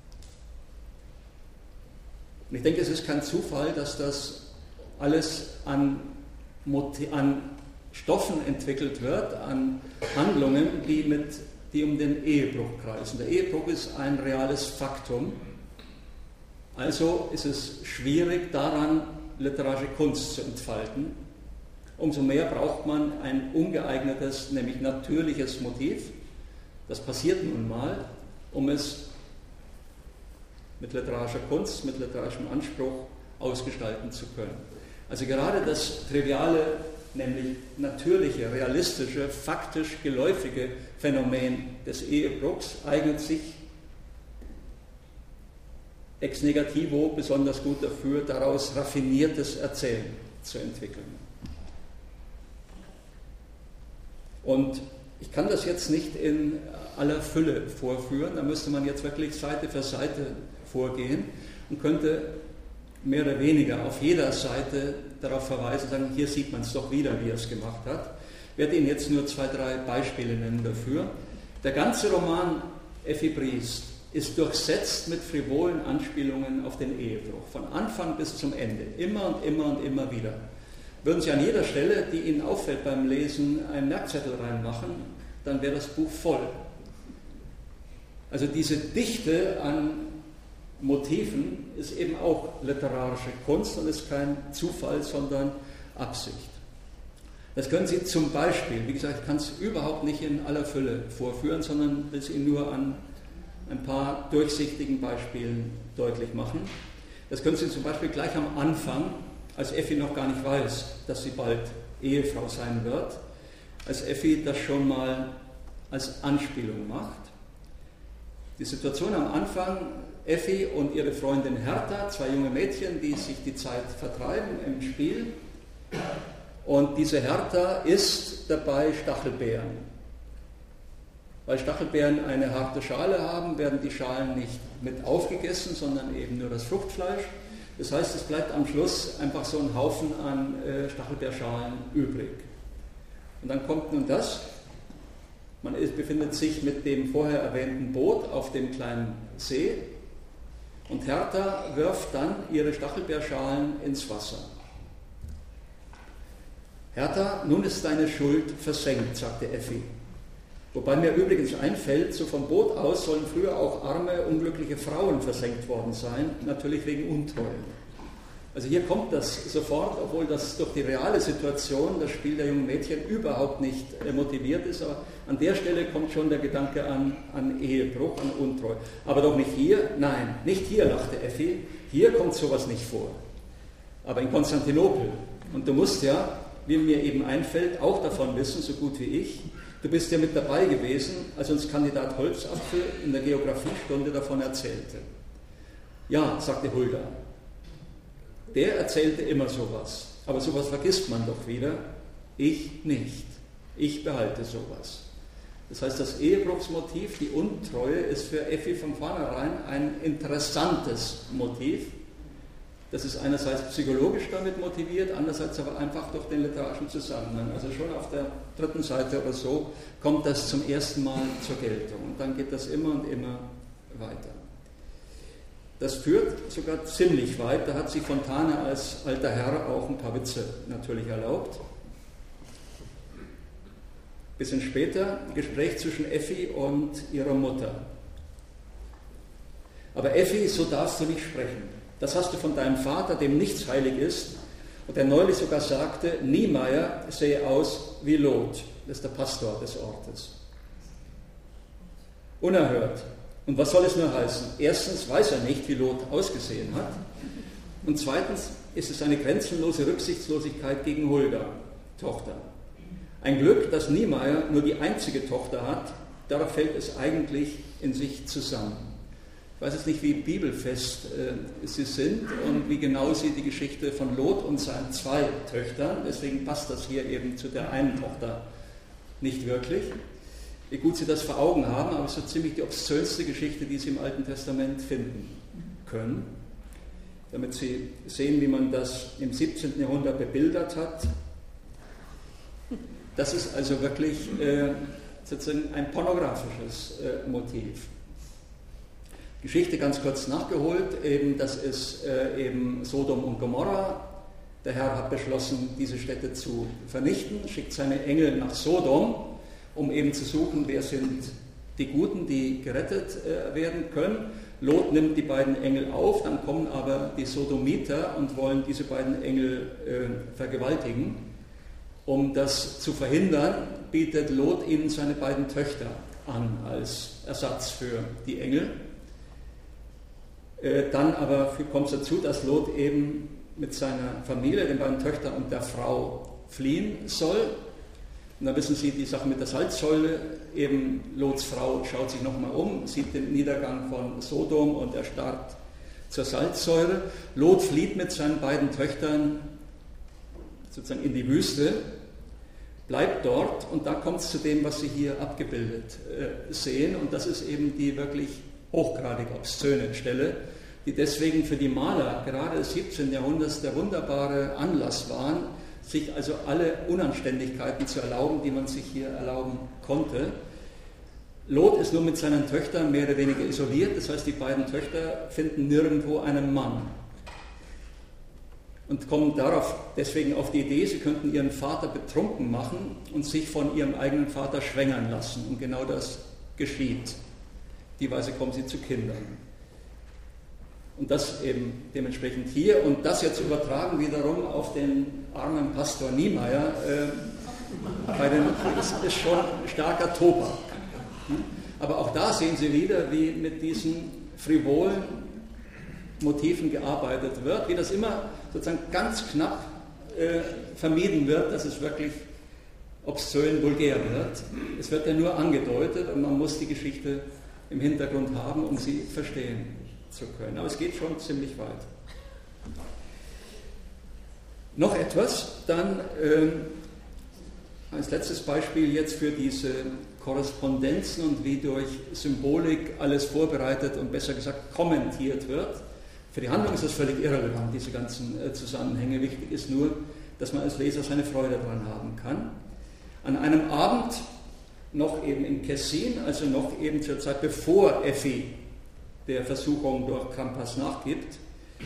Und ich denke, es ist kein Zufall, dass das alles an Stoffen entwickelt wird, an Handlungen, die um den Ehebruch kreisen. Der Ehebruch ist ein reales Faktum, also ist es schwierig, daran literarische Kunst zu entfalten. Umso mehr braucht man ein ungeeignetes, nämlich natürliches Motiv. Das passiert nun mal, um es mit literarischer Kunst, mit literarischem Anspruch ausgestalten zu können. Also gerade das triviale, nämlich natürliche, realistische, faktisch geläufige Phänomen des Ehebruchs eignet sich ex negativo besonders gut dafür, daraus raffiniertes Erzählen zu entwickeln. Und ich kann das jetzt nicht in aller Fülle vorführen, da müsste man jetzt wirklich Seite für Seite vorgehen und könnte mehr oder weniger auf jeder Seite darauf verweisen, sagen, hier sieht man es doch wieder, wie er es gemacht hat. Ich werde Ihnen jetzt nur 2, 3 Beispiele nennen dafür. Der ganze Roman Effi Briest ist durchsetzt mit frivolen Anspielungen auf den Ehebruch, von Anfang bis zum Ende, immer und immer und immer wieder. Würden Sie an jeder Stelle, die Ihnen auffällt beim Lesen, einen Merkzettel reinmachen, dann wäre das Buch voll. Also diese Dichte an Motiven ist eben auch literarische Kunst und ist kein Zufall, sondern Absicht. Das können Sie zum Beispiel, wie gesagt, ich kann es überhaupt nicht in aller Fülle vorführen, sondern will es Ihnen nur an ein paar durchsichtigen Beispielen deutlich machen. Das können Sie zum Beispiel gleich am Anfang, als Effi noch gar nicht weiß, dass sie bald Ehefrau sein wird, als Effi das schon mal als Anspielung macht. Die Situation am Anfang, Effi und ihre Freundin Hertha, 2 junge Mädchen, die sich die Zeit vertreiben im Spiel. Und diese Hertha isst dabei Stachelbeeren. Weil Stachelbeeren eine harte Schale haben, werden die Schalen nicht mit aufgegessen, sondern eben nur das Fruchtfleisch. Das heißt, es bleibt am Schluss einfach so ein Haufen an Stachelbeerschalen übrig. Und dann kommt nun das, man befindet sich mit dem vorher erwähnten Boot auf dem kleinen See und Hertha wirft dann ihre Stachelbeerschalen ins Wasser. Hertha, nun ist deine Schuld versenkt, sagte Effi. Wobei mir übrigens einfällt, so vom Boot aus sollen früher auch arme, unglückliche Frauen versenkt worden sein, natürlich wegen Untreue. Also hier kommt das sofort, obwohl das durch die reale Situation, das Spiel der jungen Mädchen, überhaupt nicht motiviert ist, aber an der Stelle kommt schon der Gedanke an Ehebruch, an Untreue. Aber doch nicht hier, nein, nicht hier, lachte Effi, hier kommt sowas nicht vor. Aber in Konstantinopel. Und du musst ja, wie mir eben einfällt, auch davon wissen, so gut wie ich. Du bist ja mit dabei gewesen, als uns Kandidat Holzapfel in der Geographiestunde davon erzählte. Ja, sagte Hulda. Der erzählte immer sowas. Aber sowas vergisst man doch wieder. Ich nicht. Ich behalte sowas. Das heißt, das Ehebruchsmotiv, die Untreue, ist für Effi von vornherein ein interessantes Motiv. Das ist einerseits psychologisch damit motiviert, andererseits aber einfach durch den literarischen Zusammenhang. Also schon auf der 3. Seite oder so kommt das zum ersten Mal zur Geltung. Und dann geht das immer und immer weiter. Das führt sogar ziemlich weit. Da hat sich Fontane als alter Herr auch ein paar Witze natürlich erlaubt. Ein bisschen später Gespräch zwischen Effi und ihrer Mutter. Aber Effi, so darfst du nicht sprechen. Das hast du von deinem Vater, dem nichts heilig ist, und der neulich sogar sagte, Niemeyer sähe aus wie Lot. Das ist der Pastor des Ortes. Unerhört. Und was soll es nur heißen? Erstens weiß er nicht, wie Lot ausgesehen hat. Und zweitens ist es eine grenzenlose Rücksichtslosigkeit gegen Hulda, Tochter. Ein Glück, dass Niemeyer nur die einzige Tochter hat, darauf fällt es eigentlich in sich zusammen. Ich weiß jetzt nicht, wie bibelfest sie sind und wie genau sie die Geschichte von Lot und seinen 2 Töchtern, deswegen passt das hier eben zu der einen Tochter nicht wirklich, wie gut sie das vor Augen haben, aber es ist so ziemlich die obszönste Geschichte, die sie im Alten Testament finden können, damit sie sehen, wie man das im 17. Jahrhundert bebildert hat. Das ist also wirklich sozusagen ein pornografisches Motiv. Geschichte ganz kurz nachgeholt, eben das ist eben Sodom und Gomorra. Der Herr hat beschlossen, diese Städte zu vernichten, schickt seine Engel nach Sodom, um eben zu suchen, wer sind die Guten, die gerettet werden können. Lot nimmt die beiden Engel auf, dann kommen aber die Sodomiter und wollen diese beiden Engel vergewaltigen. Um das zu verhindern, bietet Lot ihnen seine beiden Töchter an als Ersatz für die Engel. Dann aber kommt es dazu, dass Lot eben mit seiner Familie, den beiden Töchtern und der Frau fliehen soll. Und dann wissen Sie die Sache mit der Salzsäule, eben Lots Frau schaut sich nochmal um, sieht den Niedergang von Sodom und erstarrt zur Salzsäule. Lot flieht mit seinen beiden Töchtern sozusagen in die Wüste, bleibt dort und da kommt es zu dem, was Sie hier abgebildet sehen, und das ist eben die wirklich hochgradig obszöne Stelle, die deswegen für die Maler gerade des 17. Jahrhunderts der wunderbare Anlass waren, sich also alle Unanständigkeiten zu erlauben, die man sich hier erlauben konnte. Lot ist nur mit seinen Töchtern mehr oder weniger isoliert, das heißt, die beiden Töchter finden nirgendwo einen Mann und kommen deswegen auf die Idee, sie könnten ihren Vater betrunken machen und sich von ihrem eigenen Vater schwängern lassen. Und genau das geschieht. Die Weise kommen sie zu Kindern. Und das eben dementsprechend hier. Und das jetzt übertragen wiederum auf den armen Pastor Niemeyer, ist schon starker Tobak. Aber auch da sehen Sie wieder, wie mit diesen frivolen Motiven gearbeitet wird, wie das immer sozusagen ganz knapp vermieden wird, dass es wirklich obszön vulgär wird. Es wird ja nur angedeutet und man muss die Geschichte im Hintergrund haben, um sie verstehen zu können. Aber es geht schon ziemlich weit. Noch etwas, dann als letztes Beispiel jetzt für diese Korrespondenzen und wie durch Symbolik alles vorbereitet und besser gesagt kommentiert wird. Für die Handlung ist das völlig irrelevant, diese ganzen Zusammenhänge. Wichtig ist nur, dass man als Leser seine Freude daran haben kann. An einem Abend, noch eben in Kessin, also noch eben zur Zeit, bevor Effi der Versuchung durch Krampas nachgibt,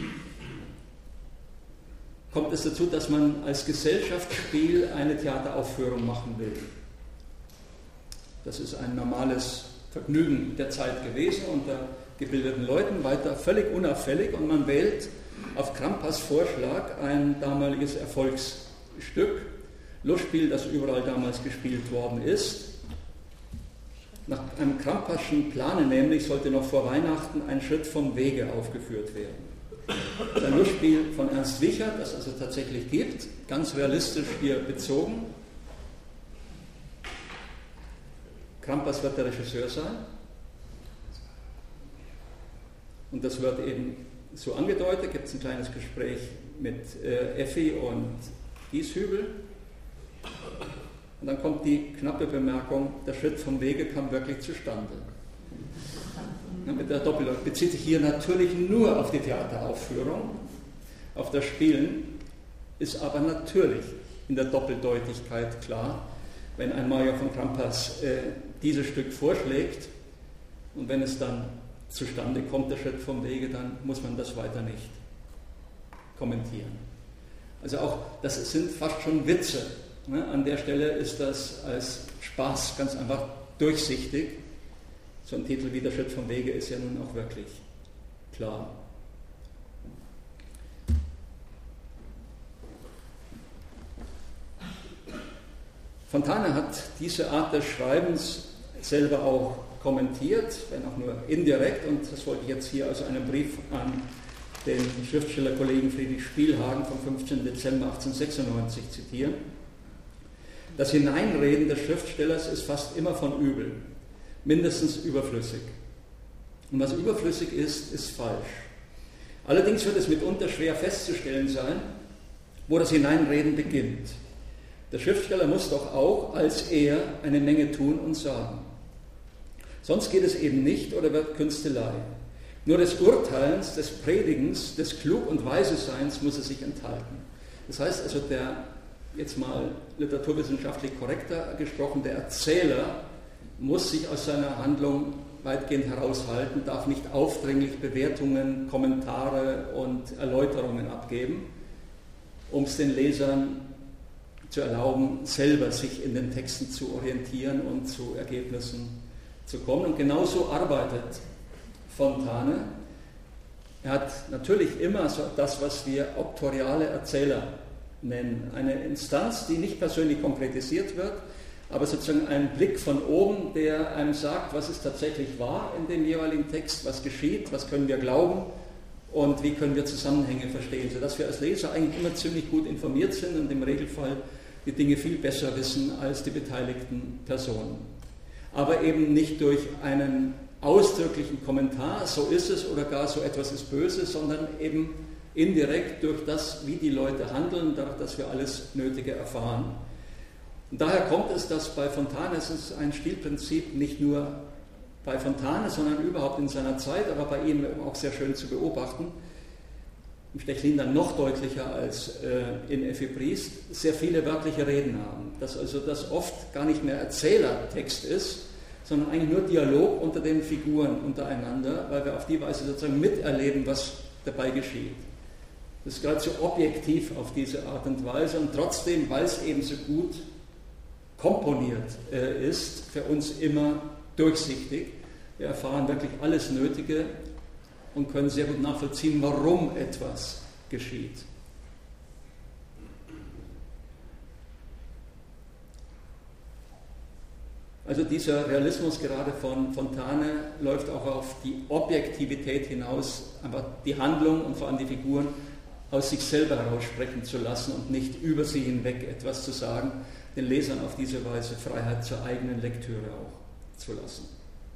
kommt es dazu, dass man als Gesellschaftsspiel eine Theateraufführung machen will. Das ist ein normales Vergnügen der Zeit gewesen unter gebildeten Leuten, weiter völlig unauffällig, und man wählt auf Krampas Vorschlag ein damaliges Erfolgsstück, Lustspiel, das überall damals gespielt worden ist. Nach einem Krampaschen Plane nämlich sollte noch vor Weihnachten ein Schritt vom Wege aufgeführt werden. Ein Lustspiel von Ernst Wichert, das es also tatsächlich gibt, ganz realistisch hier bezogen. Krampas wird der Regisseur sein. Und das wird eben so angedeutet, gibt es ein kleines Gespräch mit Effi und Gieshübel. Und dann kommt die knappe Bemerkung, der Schritt vom Wege kam wirklich zustande. Mit der Doppeldeutlichkeit bezieht sich hier natürlich nur auf die Theateraufführung, auf das Spielen, ist aber natürlich in der Doppeldeutigkeit klar, wenn ein Major von Krampas dieses Stück vorschlägt und wenn es dann zustande kommt, der Schritt vom Wege, dann muss man das weiter nicht kommentieren. Also auch, das sind fast schon Witze. An der Stelle ist das als Spaß ganz einfach durchsichtig. So ein Titel wie der Schritt vom Wege ist ja nun auch wirklich klar. Fontane hat diese Art des Schreibens selber auch kommentiert, wenn auch nur indirekt, und das wollte ich jetzt hier aus einem Brief an den Schriftstellerkollegen Friedrich Spielhagen vom 15. Dezember 1896 zitieren. Das Hineinreden des Schriftstellers ist fast immer von übel, mindestens überflüssig. Und was überflüssig ist, ist falsch. Allerdings wird es mitunter schwer festzustellen sein, wo das Hineinreden beginnt. Der Schriftsteller muss doch auch als er eine Menge tun und sagen. Sonst geht es eben nicht oder wird Künstelei. Nur des Urteilens, des Predigens, des Klug- und Weise-Seins muss es sich enthalten. Das heißt also, der, jetzt mal literaturwissenschaftlich korrekter gesprochen, der Erzähler muss sich aus seiner Handlung weitgehend heraushalten, darf nicht aufdringlich Bewertungen, Kommentare und Erläuterungen abgeben, um es den Lesern zu erlauben, selber sich in den Texten zu orientieren und zu Ergebnissen zu kommen. Und genauso arbeitet Fontane. Er hat natürlich immer so das, was wir auktoriale Erzähler nennen. Eine Instanz, die nicht persönlich konkretisiert wird, aber sozusagen ein Blick von oben, der einem sagt, was ist tatsächlich wahr in dem jeweiligen Text, was geschieht, was können wir glauben und wie können wir Zusammenhänge verstehen, sodass wir als Leser eigentlich immer ziemlich gut informiert sind und im Regelfall die Dinge viel besser wissen als die beteiligten Personen. Aber eben nicht durch einen ausdrücklichen Kommentar, so ist es oder gar so etwas ist böse, sondern eben indirekt durch das, wie die Leute handeln, dadurch, dass wir alles Nötige erfahren. Und daher kommt es, dass bei Fontane, es ist ein Stilprinzip nicht nur bei Fontane, sondern überhaupt in seiner Zeit, aber bei ihm auch sehr schön zu beobachten, im Stechlin dann noch deutlicher als in Effi Briest, sehr viele wörtliche Reden haben. Dass also das oft gar nicht mehr Erzählertext ist, sondern eigentlich nur Dialog unter den Figuren untereinander, weil wir auf die Weise sozusagen miterleben, was dabei geschieht. Das ist geradezu objektiv auf diese Art und Weise und trotzdem, weil es eben so gut komponiert ist, für uns immer durchsichtig. Wir erfahren wirklich alles Nötige und können sehr gut nachvollziehen, warum etwas geschieht. Also dieser Realismus gerade von Fontane läuft auch auf die Objektivität hinaus, aber die Handlung und vor allem die Figuren aus sich selber heraus sprechen zu lassen und nicht über sie hinweg etwas zu sagen, den Lesern auf diese Weise Freiheit zur eigenen Lektüre auch zu lassen.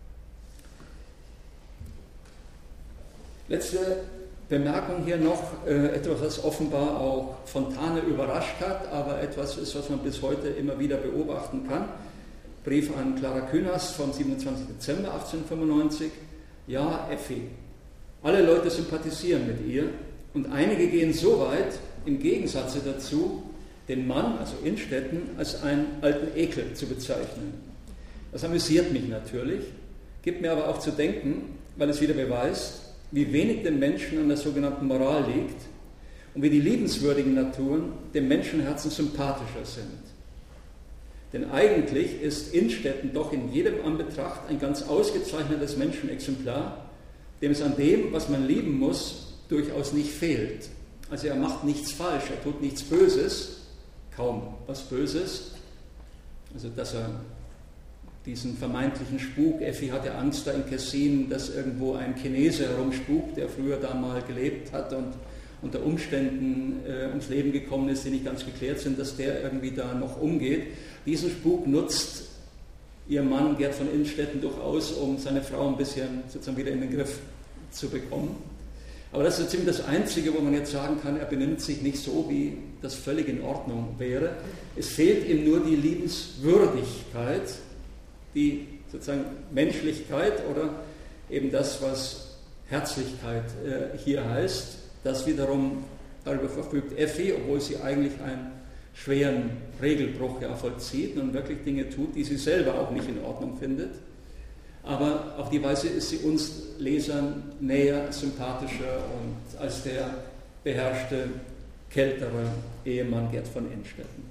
Letzte Bemerkung hier noch, etwas, was offenbar auch Fontane überrascht hat, aber etwas ist, was man bis heute immer wieder beobachten kann. Brief an Clara Künast vom 27. Dezember 1895. Ja, Effi, alle Leute sympathisieren mit ihr und einige gehen so weit, im Gegensatz dazu, den Mann, also Innstetten, als einen alten Ekel zu bezeichnen. Das amüsiert mich natürlich, gibt mir aber auch zu denken, weil es wieder beweist, wie wenig dem Menschen an der sogenannten Moral liegt und wie die liebenswürdigen Naturen dem Menschenherzen sympathischer sind. Denn eigentlich ist Innstetten doch in jedem Anbetracht ein ganz ausgezeichnetes Menschenexemplar, dem es an dem, was man lieben muss, durchaus nicht fehlt. Also er macht nichts falsch, er tut nichts Böses, kaum was Böses. Also dass er diesen vermeintlichen Spuk, Effi hatte Angst da in Kessin, dass irgendwo ein Chinese herumspukt, der früher da mal gelebt hat und unter Umständen ums Leben gekommen ist, die nicht ganz geklärt sind, dass der irgendwie da noch umgeht. Diesen Spuk nutzt ihr Mann Gerd von Innstetten durchaus, um seine Frau ein bisschen sozusagen wieder in den Griff zu bekommen. Aber das ist so ziemlich das Einzige, wo man jetzt sagen kann, er benimmt sich nicht so, wie das völlig in Ordnung wäre. Es fehlt ihm nur die Liebenswürdigkeit, die sozusagen Menschlichkeit oder eben das, was Herzlichkeit hier heißt. Das wiederum, darüber verfügt Effi, obwohl sie eigentlich einen schweren Regelbruch ja vollzieht und wirklich Dinge tut, die sie selber auch nicht in Ordnung findet. Aber auf die Weise ist sie uns Lesern näher, sympathischer und als der beherrschte, kältere Ehemann Gerd von Innstetten.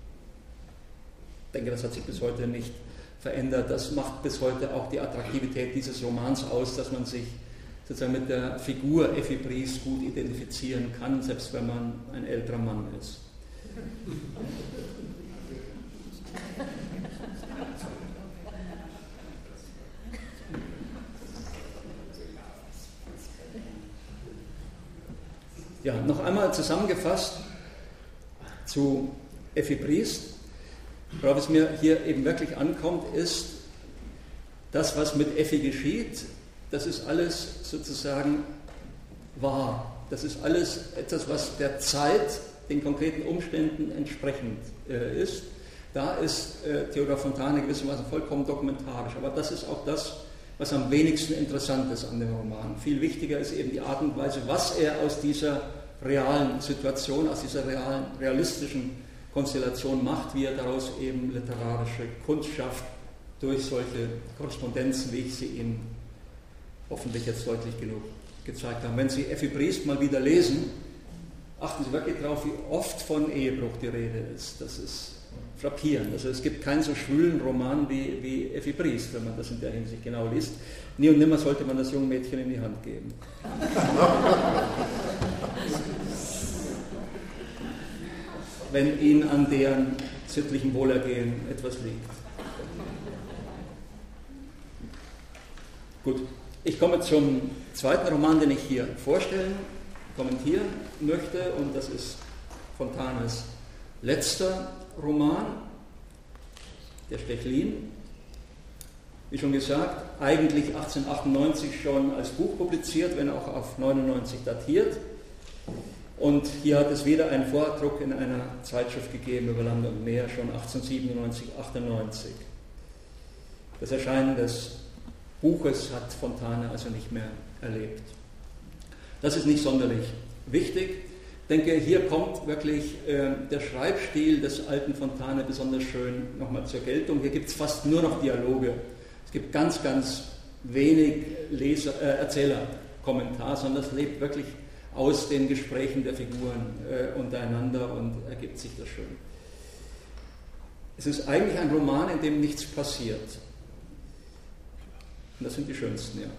Ich denke, das hat sich bis heute nicht verändert. Das macht bis heute auch die Attraktivität dieses Romans aus, dass man sich sozusagen mit der Figur Effi Briest gut identifizieren kann, selbst wenn man ein älterer Mann ist. Ja, noch einmal zusammengefasst zu Effi Briest. Worauf es mir hier eben wirklich ankommt, ist, das, was mit Effi geschieht, das ist alles sozusagen wahr. Das ist alles etwas, was der Zeit, den konkreten Umständen entsprechend ist. Da ist Theodor Fontane gewissermaßen vollkommen dokumentarisch. Aber das ist auch das, was am wenigsten interessant ist an dem Roman. Viel wichtiger ist eben die Art und Weise, was er aus dieser realen Situation, aus dieser realistischen Konstellation macht, wie er daraus eben literarische Kunst schafft, durch solche Korrespondenzen, wie ich sie Ihnen hoffentlich jetzt deutlich genug gezeigt habe. Wenn Sie Effi Briest mal wieder lesen, achten Sie wirklich darauf, wie oft von Ehebruch die Rede ist. Das ist frappierend. Also es gibt keinen so schwülen Roman wie Effi Briest, wenn man das in der Hinsicht genau liest. Nie und nimmer sollte man das jungen Mädchen in die Hand geben. Wenn ihnen an deren sittlichen Wohlergehen etwas liegt. Gut, ich komme zum zweiten Roman, den ich hier vorstellen, kommentieren möchte, und das ist Fontanes letzter Roman, der Stechlin. Wie schon gesagt, eigentlich 1898 schon als Buch publiziert, wenn auch auf 99 datiert. Und hier hat es wieder einen Vordruck in einer Zeitschrift gegeben über Land und Meer, schon 1897, 98. Das Erscheinen des Buches hat Fontane also nicht mehr erlebt. Das ist nicht sonderlich wichtig. Ich denke, hier kommt wirklich der Schreibstil des alten Fontane besonders schön nochmal zur Geltung. Hier gibt es fast nur noch Dialoge. Es gibt ganz, ganz wenig Erzählerkommentar, sondern es lebt wirklich aus den Gesprächen der Figuren untereinander und ergibt sich das schön. Es ist eigentlich ein Roman, in dem nichts passiert. Und das sind die schönsten, ja.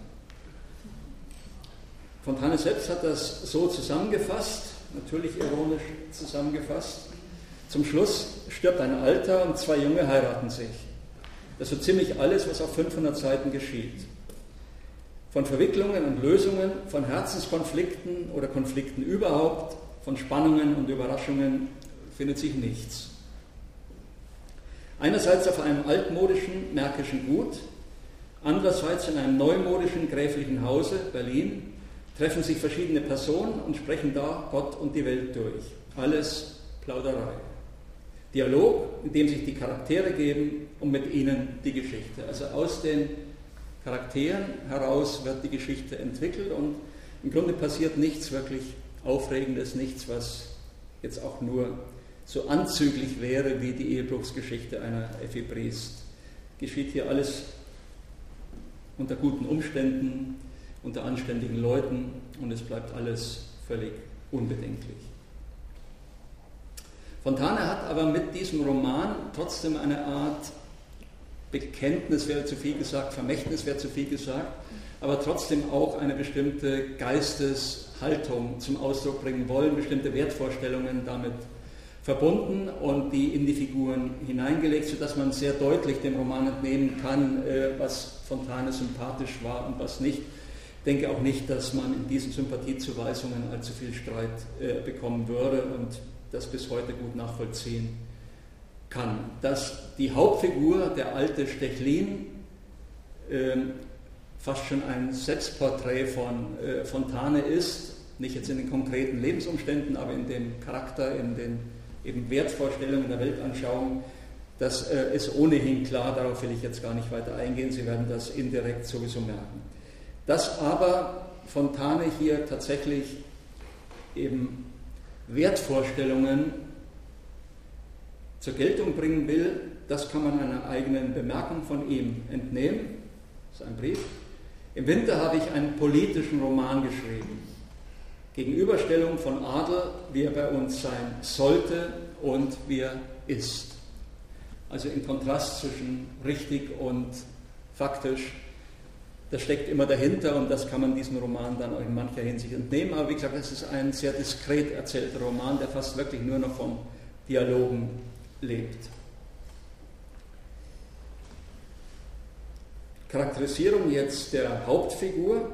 Fontane selbst hat das so zusammengefasst, natürlich ironisch zusammengefasst. Zum Schluss stirbt ein Alter und zwei Junge heiraten sich. Das ist so ziemlich alles, was auf 500 Seiten geschieht. Von Verwicklungen und Lösungen, von Herzenskonflikten oder Konflikten überhaupt, von Spannungen und Überraschungen findet sich nichts. Einerseits auf einem altmodischen märkischen Gut, andererseits in einem neumodischen gräflichen Hause, Berlin, treffen sich verschiedene Personen und sprechen da Gott und die Welt durch. Alles Plauderei. Dialog, in dem sich die Charaktere geben und mit ihnen die Geschichte. Also aus den Charakteren heraus wird die Geschichte entwickelt und im Grunde passiert nichts wirklich Aufregendes, nichts, was jetzt auch nur so anzüglich wäre wie die Ehebruchsgeschichte einer Effi Briest. Geschieht hier alles unter guten Umständen, unter anständigen Leuten und es bleibt alles völlig unbedenklich. Fontane hat aber mit diesem Roman trotzdem eine Art Bekenntnis, wäre zu viel gesagt, Vermächtnis wäre zu viel gesagt, aber trotzdem auch eine bestimmte Geisteshaltung zum Ausdruck bringen wollen, bestimmte Wertvorstellungen damit verbunden und die in die Figuren hineingelegt, sodass man sehr deutlich dem Roman entnehmen kann, was Fontane sympathisch war und was nicht. Ich denke auch nicht, dass man in diesen Sympathiezuweisungen allzu viel Streit bekommen würde und das bis heute gut nachvollziehen kann. Dass die Hauptfigur, der alte Stechlin, fast schon ein Selbstporträt von Fontane ist, nicht jetzt in den konkreten Lebensumständen, aber in dem Charakter, in den eben Wertvorstellungen der Weltanschauung, das ist ohnehin klar, darauf will ich jetzt gar nicht weiter eingehen, Sie werden das indirekt sowieso merken. Dass aber Fontane hier tatsächlich eben Wertvorstellungen zur Geltung bringen will, das kann man einer eigenen Bemerkung von ihm entnehmen. Das ist ein Brief. Im Winter habe ich einen politischen Roman geschrieben. Gegenüberstellung von Adel, wie er bei uns sein sollte und wie er ist. Also im Kontrast zwischen richtig und faktisch Das steckt immer dahinter und das kann man diesem Roman dann auch in mancher Hinsicht entnehmen. Aber wie gesagt, es ist ein sehr diskret erzählter Roman, der fast wirklich nur noch vom Dialogen lebt. Charakterisierung jetzt der Hauptfigur.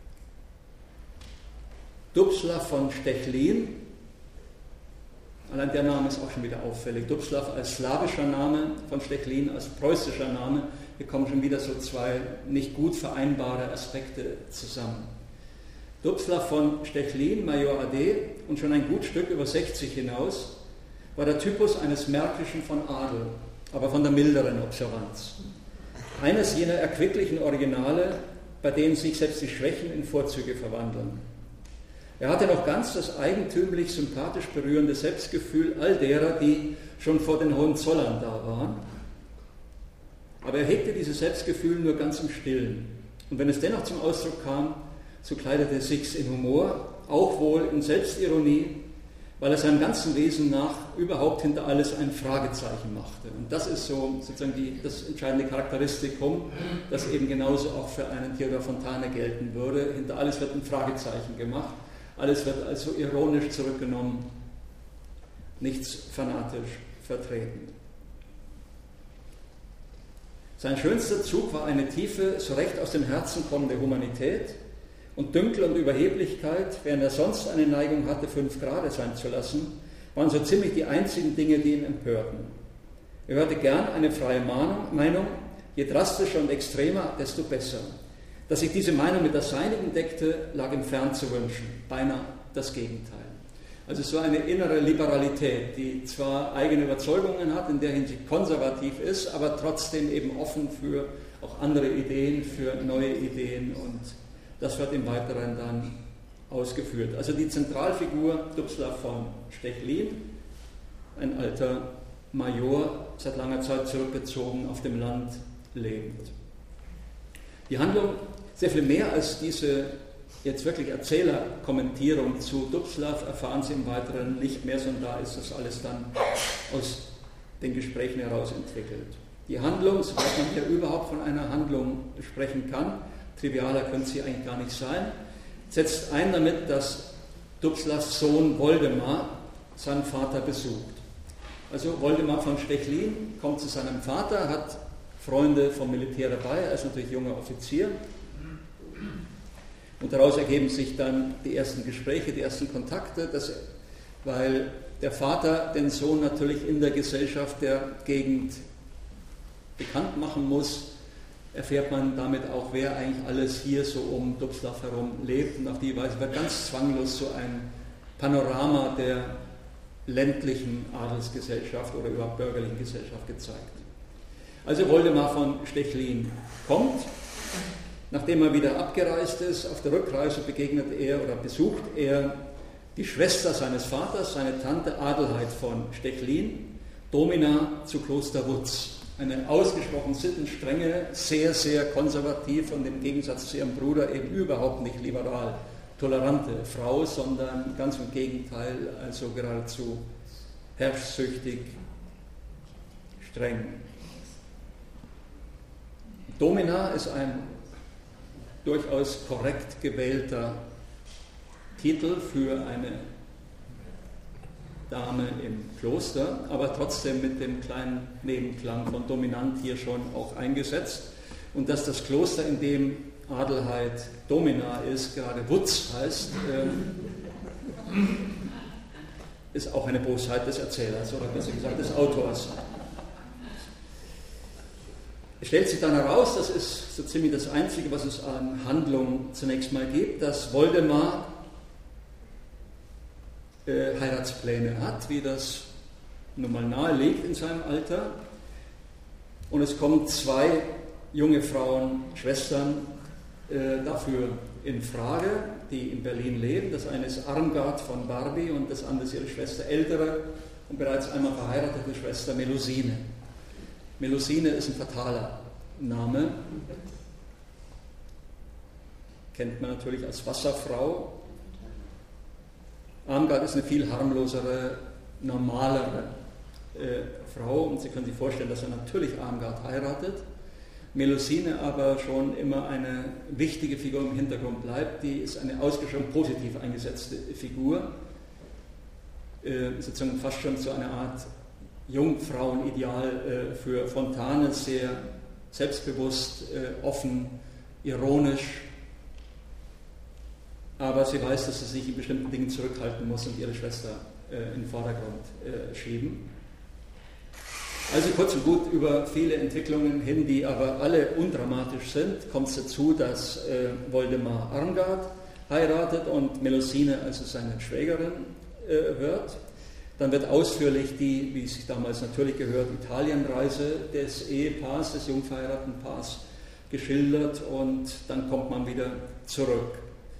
Dubslav von Stechlin. Allein der Name ist auch schon wieder auffällig. Dubslav als slawischer Name, von Stechlin als preußischer Name. Hier kommen schon wieder so zwei nicht gut vereinbare Aspekte zusammen. Dubslav von Stechlin, Major AD, und schon ein gut Stück über 60 hinaus, war der Typus eines Märkischen von Adel, aber von der milderen Observanz. Eines jener erquicklichen Originale, bei denen sich selbst die Schwächen in Vorzüge verwandeln. Er hatte noch ganz das eigentümlich sympathisch berührende Selbstgefühl all derer, die schon vor den Hohenzollern da waren. Aber er hegte dieses Selbstgefühl nur ganz im Stillen. Und wenn es dennoch zum Ausdruck kam, so kleidete er sich's in Humor, auch wohl in Selbstironie, weil er seinem ganzen Wesen nach überhaupt hinter alles ein Fragezeichen machte. Und das ist so sozusagen das entscheidende Charakteristikum, das eben genauso auch für einen Theodor Fontane gelten würde. Hinter alles wird ein Fragezeichen gemacht. Alles wird also ironisch zurückgenommen, nichts fanatisch vertreten. Sein schönster Zug war eine tiefe, so recht aus dem Herzen kommende Humanität, und Dünkel und Überheblichkeit, während er sonst eine Neigung hatte, 5 Grade sein zu lassen, waren so ziemlich die einzigen Dinge, die ihn empörten. Er hörte gern eine freie Meinung, je drastischer und extremer, desto besser. Dass sich diese Meinung mit der seinigen deckte, lag ihm fern zu wünschen, beinahe das Gegenteil. Also so eine innere Liberalität, die zwar eigene Überzeugungen hat, in der Hinsicht konservativ ist, aber trotzdem eben offen für auch andere Ideen, für neue Ideen, und das wird im Weiteren dann ausgeführt. Also die Zentralfigur Dubslav von Stechlin, ein alter Major, seit langer Zeit zurückgezogen, auf dem Land lebend. Die Handlung, sehr viel mehr als diese jetzt wirklich Erzählerkommentierung zu Dubslav, erfahren Sie im Weiteren nicht mehr, sondern da ist das alles dann aus den Gesprächen heraus entwickelt. Die Handlung, soweit man hier überhaupt von einer Handlung sprechen kann, trivialer könnte sie eigentlich gar nicht sein, setzt ein damit, dass Dubslavs Sohn Woldemar seinen Vater besucht. Also Woldemar von Stechlin kommt zu seinem Vater, hat Freunde vom Militär dabei, er ist natürlich junger Offizier. Und daraus ergeben sich dann die ersten Gespräche, die ersten Kontakte, weil der Vater den Sohn natürlich in der Gesellschaft der Gegend bekannt machen muss, erfährt man damit auch, wer eigentlich alles hier so um Dubslav herum lebt. Und auf die Weise wird ganz zwanglos so ein Panorama der ländlichen Adelsgesellschaft oder überhaupt bürgerlichen Gesellschaft gezeigt. Also Woldemar von Stechlin kommt. Nachdem er wieder abgereist ist, auf der Rückreise begegnet er oder besucht er die Schwester seines Vaters, seine Tante Adelheid von Stechlin, Domina zu Kloster Wutz. Eine ausgesprochen sittenstrenge, sehr, sehr konservativ und im Gegensatz zu ihrem Bruder eben überhaupt nicht liberal tolerante Frau, sondern ganz im Gegenteil, also geradezu herrschsüchtig, streng. Domina ist ein durchaus korrekt gewählter Titel für eine Dame im Kloster, aber trotzdem mit dem kleinen Nebenklang von dominant hier schon auch eingesetzt. Und dass das Kloster, in dem Adelheid Domina ist, gerade Wutz heißt, ist auch eine Bosheit des Erzählers oder besser gesagt des Autors. Es stellt sich dann heraus, das ist so ziemlich das Einzige, was es an Handlung zunächst mal gibt, dass Woldemar Heiratspläne hat, wie das nun mal nahe liegt in seinem Alter. Und es kommen 2 junge Frauen, Schwestern, dafür in Frage, die in Berlin leben. Das eine ist Armgard von Barbie und das andere ist ihre Schwester, ältere und bereits einmal verheiratete Schwester Melusine. Melusine ist ein fataler Name, kennt man natürlich als Wasserfrau. Armgard ist eine viel harmlosere, normalere Frau und Sie können sich vorstellen, dass er natürlich Armgard heiratet. Melusine aber schon immer eine wichtige Figur im Hintergrund bleibt. Die ist eine ausgesprochen positiv eingesetzte Figur, sozusagen fast schon so eine Art Jungfrauenideal für Fontane, sehr selbstbewusst, offen, ironisch, aber sie weiß, dass sie sich in bestimmten Dingen zurückhalten muss und ihre Schwester in den Vordergrund schieben. Also kurz und gut, über viele Entwicklungen hin, die aber alle undramatisch sind, kommt es dazu, dass Woldemar Armgard heiratet und Melusine also seine Schwägerin wird. Dann wird ausführlich die, wie es sich damals natürlich gehört, Italienreise des Ehepaars, des jung verheirateten Paars geschildert und dann kommt man wieder zurück.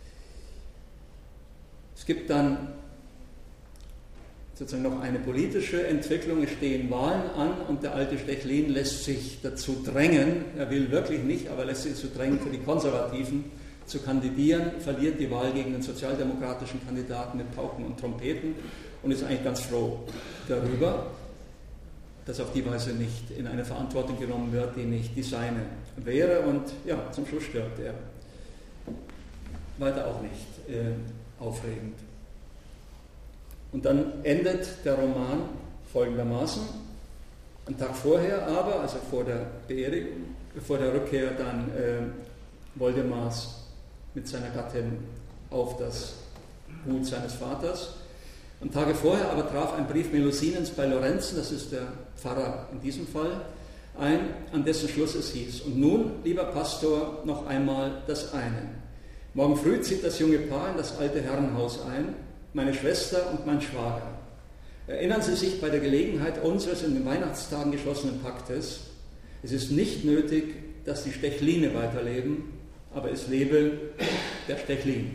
Es gibt dann sozusagen noch eine politische Entwicklung, es stehen Wahlen an und der alte Stechlin lässt sich dazu drängen, er will wirklich nicht, aber lässt sich dazu drängen, für die Konservativen zu kandidieren, verliert die Wahl gegen den sozialdemokratischen Kandidaten mit Pauken und Trompeten und ist eigentlich ganz froh darüber, dass auf die Weise nicht in eine Verantwortung genommen wird, die nicht die seine wäre. Und ja, zum Schluss stirbt er. Weiter auch nicht aufregend. Und dann endet der Roman folgendermaßen. Einen Tag vorher aber, also vor der Rückkehr dann Woldemars mit seiner Gattin auf das Gut seines Vaters. Und Tage vorher aber traf ein Brief Melusinens bei Lorenzen, das ist der Pfarrer in diesem Fall, ein, an dessen Schluss es hieß: Und nun, lieber Pastor, noch einmal das eine. Morgen früh zieht das junge Paar in das alte Herrenhaus ein, meine Schwester und mein Schwager. Erinnern Sie sich bei der Gelegenheit unseres in den Weihnachtstagen geschlossenen Paktes, es ist nicht nötig, dass die Stechline weiterleben, aber es lebe der Stechlin.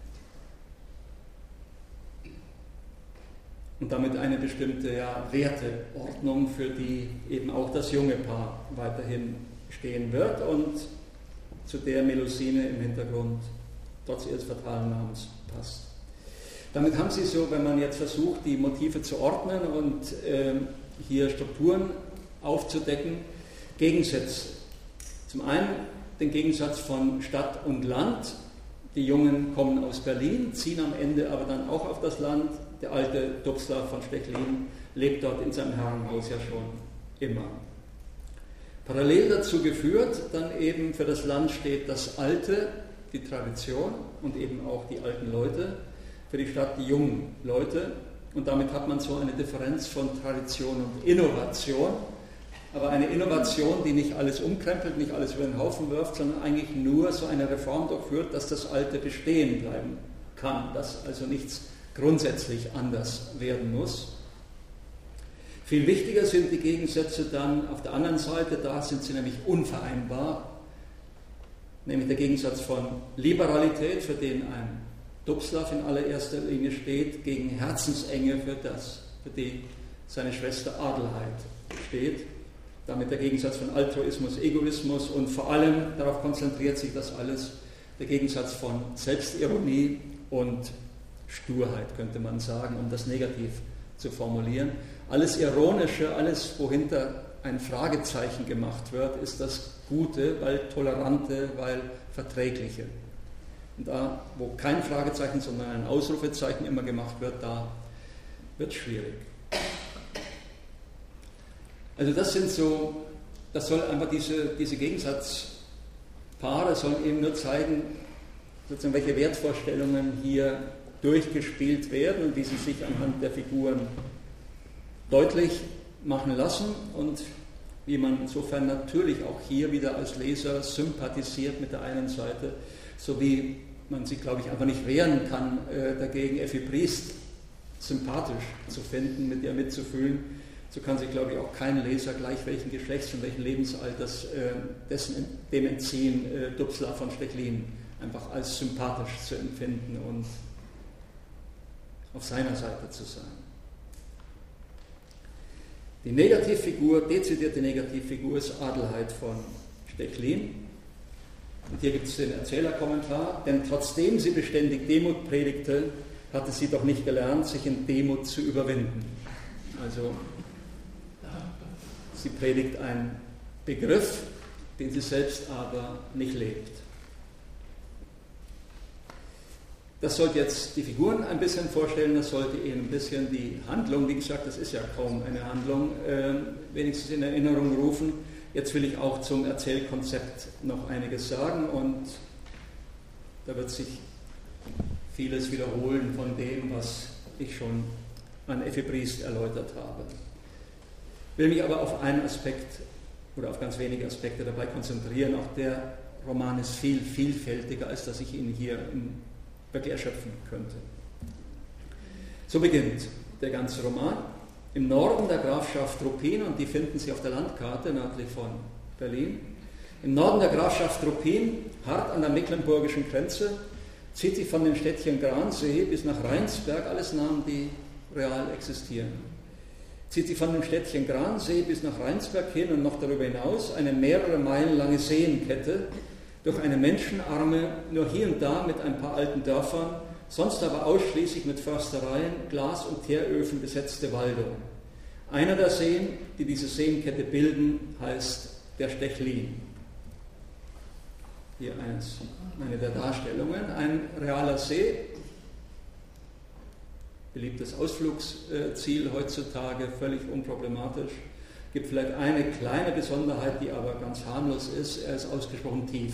Und damit eine bestimmte Werteordnung, für die eben auch das junge Paar weiterhin stehen wird und zu der Melusine im Hintergrund trotz ihres fatalen Namens passt. Damit haben Sie so, wenn man jetzt versucht, die Motive zu ordnen und hier Strukturen aufzudecken, Gegensätze. Zum einen den Gegensatz von Stadt und Land. Die Jungen kommen aus Berlin, ziehen am Ende aber dann auch auf das Land. Der alte Dubslav von Stechlin lebt dort in seinem Herrenhaus ja schon immer. Parallel dazu geführt, dann eben für das Land steht das Alte, die Tradition und eben auch die alten Leute, für die Stadt die jungen Leute. Und damit hat man so eine Differenz von Tradition und Innovation, aber eine Innovation, die nicht alles umkrempelt, nicht alles über den Haufen wirft, sondern eigentlich nur so eine Reform durchführt, dass das Alte bestehen bleiben kann, dass also nichts grundsätzlich anders werden muss. Viel wichtiger sind die Gegensätze dann auf der anderen Seite, da sind sie nämlich unvereinbar, nämlich der Gegensatz von Liberalität, für den ein Dubslav in allererster Linie steht, gegen Herzensenge, für die seine Schwester Adelheid steht. Damit der Gegensatz von Altruismus, Egoismus und vor allem, darauf konzentriert sich das alles, der Gegensatz von Selbstironie und Sturheit, könnte man sagen, um das negativ zu formulieren. Alles Ironische, alles, wohinter ein Fragezeichen gemacht wird, ist das Gute, weil Tolerante, weil Verträgliche. Und da, wo kein Fragezeichen, sondern ein Ausrufezeichen immer gemacht wird, da wird es schwierig. Also das soll einfach diese Gegensatzpaare sollen eben nur zeigen, sozusagen, welche Wertvorstellungen hier durchgespielt werden und wie sie sich anhand der Figuren deutlich machen lassen und wie man insofern natürlich auch hier wieder als Leser sympathisiert mit der einen Seite, so wie man sich, glaube ich, einfach nicht wehren kann, dagegen Effi Briest sympathisch zu finden, mit ihr mitzufühlen. So kann sich, glaube ich, auch kein Leser gleich welchen Geschlechts und welchen Lebensalters dem entziehen, Dubslav von Stechlin einfach als sympathisch zu empfinden und auf seiner Seite zu sein. Die Negativfigur, dezidierte Negativfigur ist Adelheid von Stechlin. Und hier gibt es den Erzählerkommentar: Denn trotzdem sie beständig Demut predigte, hatte sie doch nicht gelernt, sich in Demut zu überwinden. Also sie predigt einen Begriff, den sie selbst aber nicht lebt. Das sollte jetzt die Figuren ein bisschen vorstellen, das sollte eben ein bisschen die Handlung, wie gesagt, das ist ja kaum eine Handlung, wenigstens in Erinnerung rufen. Jetzt will ich auch zum Erzählkonzept noch einiges sagen und da wird sich vieles wiederholen von dem, was ich schon an Effi Briest erläutert habe. Ich will mich aber auf einen Aspekt oder auf ganz wenige Aspekte dabei konzentrieren. Auch der Roman ist viel vielfältiger, als dass ich ihn hier wirklich erschöpfen könnte. So beginnt der ganze Roman. Im Norden der Grafschaft Ruppin, und die finden Sie auf der Landkarte nördlich von Berlin, im Norden der Grafschaft Ruppin, hart an der mecklenburgischen Grenze, zieht sich von dem Städtchen Gransee bis nach Rheinsberg, alles Namen, die real existieren, zieht sich von dem Städtchen Gransee bis nach Rheinsberg hin und noch darüber hinaus eine mehrere Meilen lange Seenkette, durch eine menschenarme, nur hier und da mit ein paar alten Dörfern, sonst aber ausschließlich mit Förstereien, Glas- und Teeröfen besetzte Waldung. Einer der Seen, die diese Seenkette bilden, heißt der Stechlin. Hier eine der Darstellungen, ein realer See, beliebtes Ausflugsziel heutzutage, völlig unproblematisch. Es gibt vielleicht eine kleine Besonderheit, die aber ganz harmlos ist, er ist ausgesprochen tief.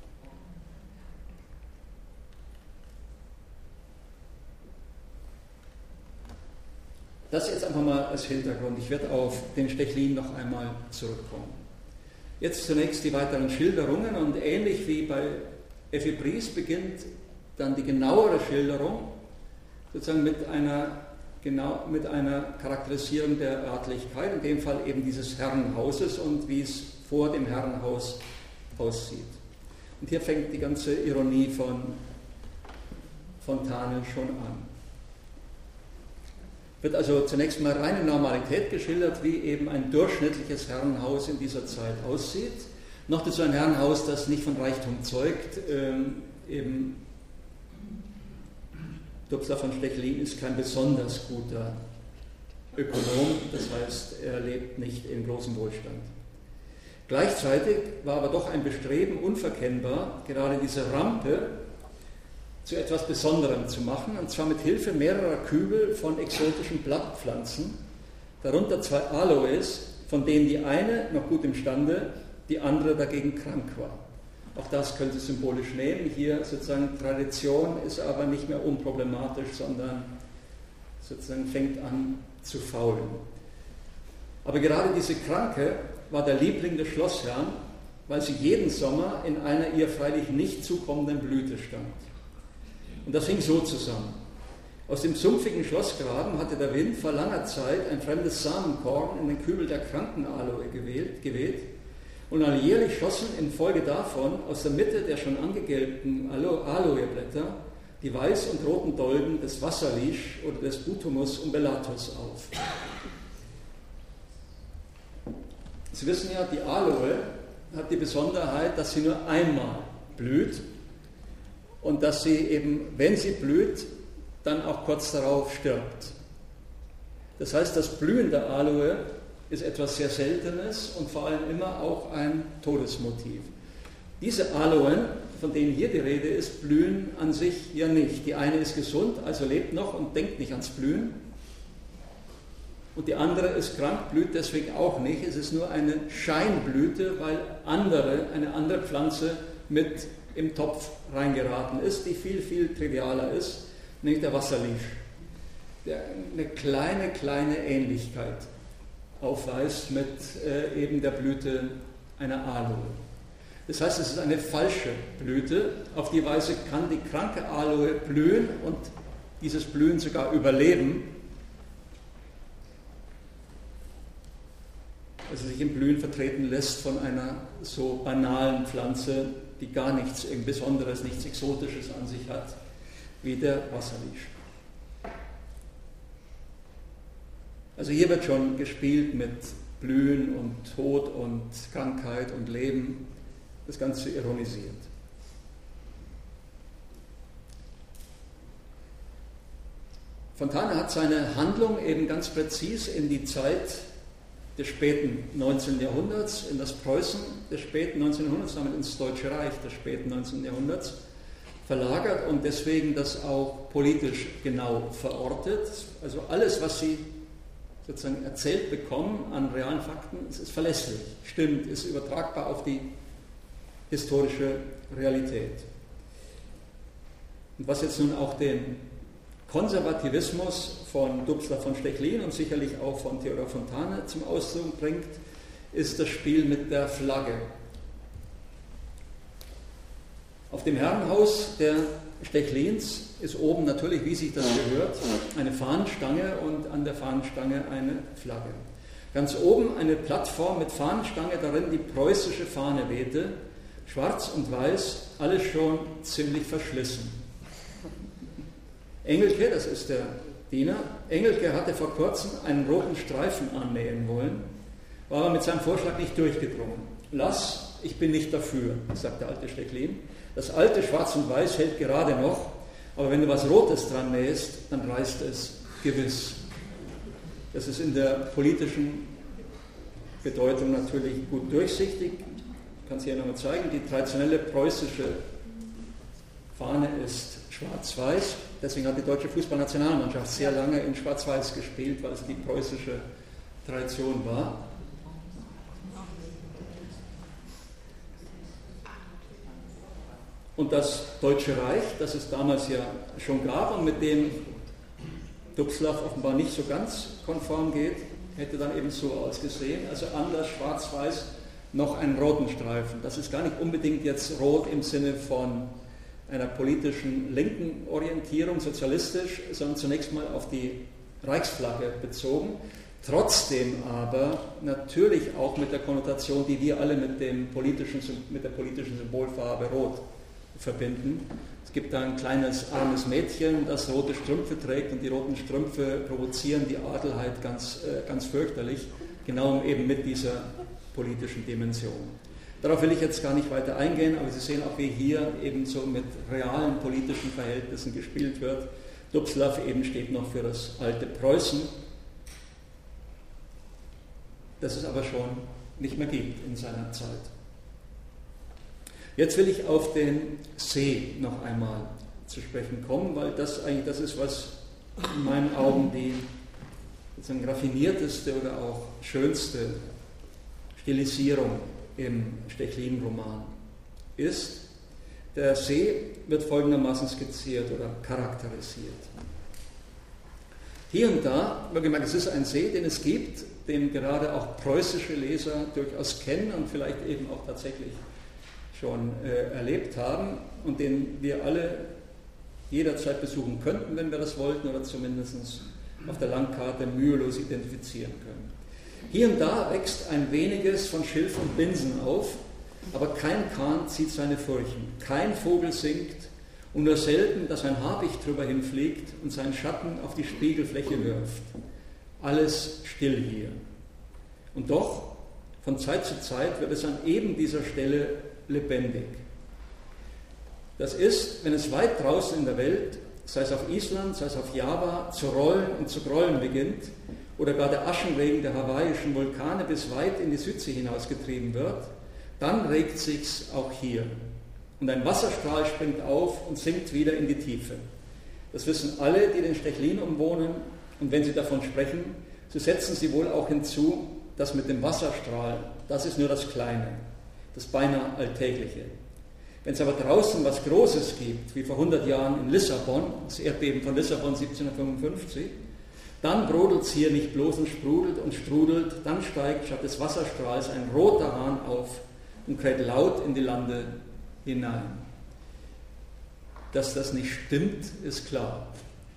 Das jetzt einfach mal als Hintergrund. Ich werde auf den Stechlin noch einmal zurückkommen. Jetzt zunächst die weiteren Schilderungen und ähnlich wie bei Effi Briest beginnt dann die genauere Schilderung sozusagen mit einer Charakterisierung der Örtlichkeit, in dem Fall eben dieses Herrenhauses und wie es vor dem Herrenhaus aussieht. Und hier fängt die ganze Ironie von Fontane schon an. Wird also zunächst mal reine Normalität geschildert, wie eben ein durchschnittliches Herrenhaus in dieser Zeit aussieht. Noch dazu ein Herrenhaus, das nicht von Reichtum zeugt. Eben Dubslav von Stechlin ist kein besonders guter Ökonom, das heißt, er lebt nicht in großem Wohlstand. Gleichzeitig war aber doch ein Bestreben unverkennbar, gerade diese Rampe zu etwas Besonderem zu machen, und zwar mit Hilfe mehrerer Kübel von exotischen Blattpflanzen, darunter 2 Aloes, von denen die eine noch gut imstande, die andere dagegen krank war. Auch das können Sie symbolisch nehmen. Hier sozusagen Tradition ist aber nicht mehr unproblematisch, sondern sozusagen fängt an zu faulen. Aber gerade diese Kranke war der Liebling des Schlossherrn, weil sie jeden Sommer in einer ihr freilich nicht zukommenden Blüte stand. Und das hing so zusammen. Aus dem sumpfigen Schlossgraben hatte der Wind vor langer Zeit ein fremdes Samenkorn in den Kübel der Krankenaloe geweht, und alljährlich schossen infolge davon aus der Mitte der schon angegelbten Aloeblätter die weiß- und roten Dolden des Wasserlisch oder des Butumus umbellatus auf. Sie wissen ja, die Aloe hat die Besonderheit, dass sie nur einmal blüht und dass sie eben, wenn sie blüht, dann auch kurz darauf stirbt. Das heißt, das Blühen der Aloe ist etwas sehr Seltenes und vor allem immer auch ein Todesmotiv. Diese Aloen, von denen hier die Rede ist, blühen an sich ja nicht. Die eine ist gesund, also lebt noch und denkt nicht ans Blühen. Und die andere ist krank, blüht deswegen auch nicht. Es ist nur eine Scheinblüte, weil eine andere Pflanze mit im Topf reingeraten ist, die viel, viel trivialer ist, nämlich der Wasserlisch, der eine kleine Ähnlichkeit aufweist mit eben der Blüte einer Aloe. Das heißt, es ist eine falsche Blüte. Auf die Weise kann die kranke Aloe blühen und dieses Blühen sogar überleben, also sich im Blühen vertreten lässt von einer so banalen Pflanze, die gar nichts Besonderes, nichts Exotisches an sich hat, wie der Wasserlisch. Also hier wird schon gespielt mit Blühen und Tod und Krankheit und Leben, das Ganze ironisiert. Fontane hat seine Handlung eben ganz präzis in die Zeit des späten 19. Jahrhunderts in das Preußen des späten 19. Jahrhunderts, damit ins Deutsche Reich des späten 19. Jahrhunderts verlagert und deswegen das auch politisch genau verortet. Also alles, was Sie sozusagen erzählt bekommen an realen Fakten, es ist verlässlich, stimmt, ist übertragbar auf die historische Realität. Und was jetzt nun auch den Konservativismus von Dubslav von Stechlin und sicherlich auch von Theodor Fontane zum Ausdruck bringt, ist das Spiel mit der Flagge. Auf dem Herrenhaus der Stechlins ist oben natürlich, wie sich das gehört, eine Fahnenstange und an der Fahnenstange eine Flagge. Ganz oben eine Plattform mit Fahnenstange, darin die preußische Fahne wehte, schwarz und weiß, alles schon ziemlich verschlissen. Engelke, das ist der Diener, Engelke hatte vor kurzem einen roten Streifen annähen wollen, war aber mit seinem Vorschlag nicht durchgedrungen. Lass, ich bin nicht dafür, sagt der alte Stechlin. Das alte Schwarz und Weiß hält gerade noch, aber wenn du was Rotes dran nähst, dann reißt es gewiss. Das ist in der politischen Bedeutung natürlich gut durchsichtig. Ich kann es hier nochmal zeigen. Die traditionelle preußische Fahne ist schwarz-weiß. Deswegen hat die deutsche Fußballnationalmannschaft sehr lange in schwarz-weiß gespielt, weil es die preußische Tradition war. Und das Deutsche Reich, das es damals ja schon gab und mit dem Dubslav offenbar nicht so ganz konform geht, hätte dann eben so ausgesehen. Also anders schwarz-weiß noch einen roten Streifen. Das ist gar nicht unbedingt jetzt rot im Sinne von einer politischen linken Orientierung, sozialistisch, sondern zunächst mal auf die Reichsflagge bezogen. Trotzdem aber natürlich auch mit der Konnotation, die wir alle mit der politischen Symbolfarbe Rot verbinden. Es gibt da ein kleines armes Mädchen, das rote Strümpfe trägt und die roten Strümpfe provozieren die Adelheid ganz fürchterlich, genau eben mit dieser politischen Dimension. Darauf will ich jetzt gar nicht weiter eingehen, aber Sie sehen auch, wie hier eben so mit realen politischen Verhältnissen gespielt wird. Dubslav eben steht noch für das alte Preußen, das es aber schon nicht mehr gibt in seiner Zeit. Jetzt will ich auf den See noch einmal zu sprechen kommen, weil das eigentlich das ist, was in meinen Augen die sozusagen raffinierteste oder auch schönste Stilisierung im Stechlin-Roman ist. Der See wird folgendermaßen skizziert oder charakterisiert. Hier und da, wohlgemerkt, es ist ein See, den es gibt, den gerade auch preußische Leser durchaus kennen und vielleicht eben auch tatsächlich schon erlebt haben und den wir alle jederzeit besuchen könnten, wenn wir das wollten, oder zumindest auf der Landkarte mühelos identifizieren können. Hier und da wächst ein weniges von Schilf und Binsen auf, aber kein Kahn zieht seine Furchen, kein Vogel singt und nur selten, dass ein Habicht drüber hinfliegt und seinen Schatten auf die Spiegelfläche wirft. Alles still hier. Und doch, von Zeit zu Zeit wird es an eben dieser Stelle lebendig. Das ist, wenn es weit draußen in der Welt, sei es auf Island, sei es auf Java, zu rollen und zu grollen beginnt, oder gar der Aschenregen der hawaiischen Vulkane bis weit in die Südsee hinausgetrieben wird, dann regt sich's auch hier. Und ein Wasserstrahl springt auf und sinkt wieder in die Tiefe. Das wissen alle, die den Stechlin umwohnen, und wenn sie davon sprechen, so setzen sie wohl auch hinzu, dass mit dem Wasserstrahl, das ist nur das Kleine, das beinahe Alltägliche. Wenn es aber draußen was Großes gibt, wie vor 100 Jahren in Lissabon, das Erdbeben von Lissabon 1755, dann brodelt es hier nicht bloß und strudelt, dann steigt statt des Wasserstrahls ein roter Hahn auf und kräht laut in die Lande hinein. Dass das nicht stimmt, ist klar.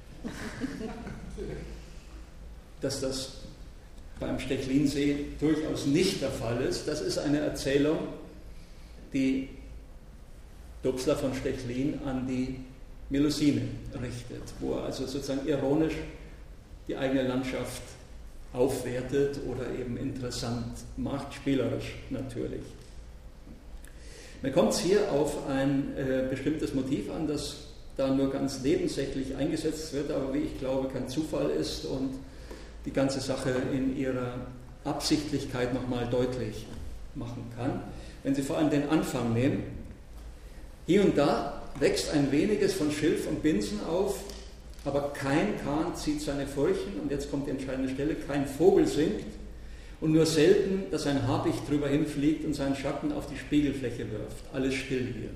Dass das beim Stechlinsee durchaus nicht der Fall ist, das ist eine Erzählung, die Dubslav von Stechlin an die Melusine richtet, wo er also sozusagen ironisch die eigene Landschaft aufwertet oder eben interessant macht, spielerisch natürlich. Mir kommt es hier auf ein bestimmtes Motiv an, das da nur ganz nebensächlich eingesetzt wird, aber wie ich glaube, kein Zufall ist und die ganze Sache in ihrer Absichtlichkeit nochmal deutlich machen kann. Wenn Sie vor allem den Anfang nehmen, hier und da wächst ein weniges von Schilf und Binsen auf, aber kein Kahn zieht seine Furchen, und jetzt kommt die entscheidende Stelle, kein Vogel singt, und nur selten, dass ein Habicht drüber hinfliegt und seinen Schatten auf die Spiegelfläche wirft. Alles still hier.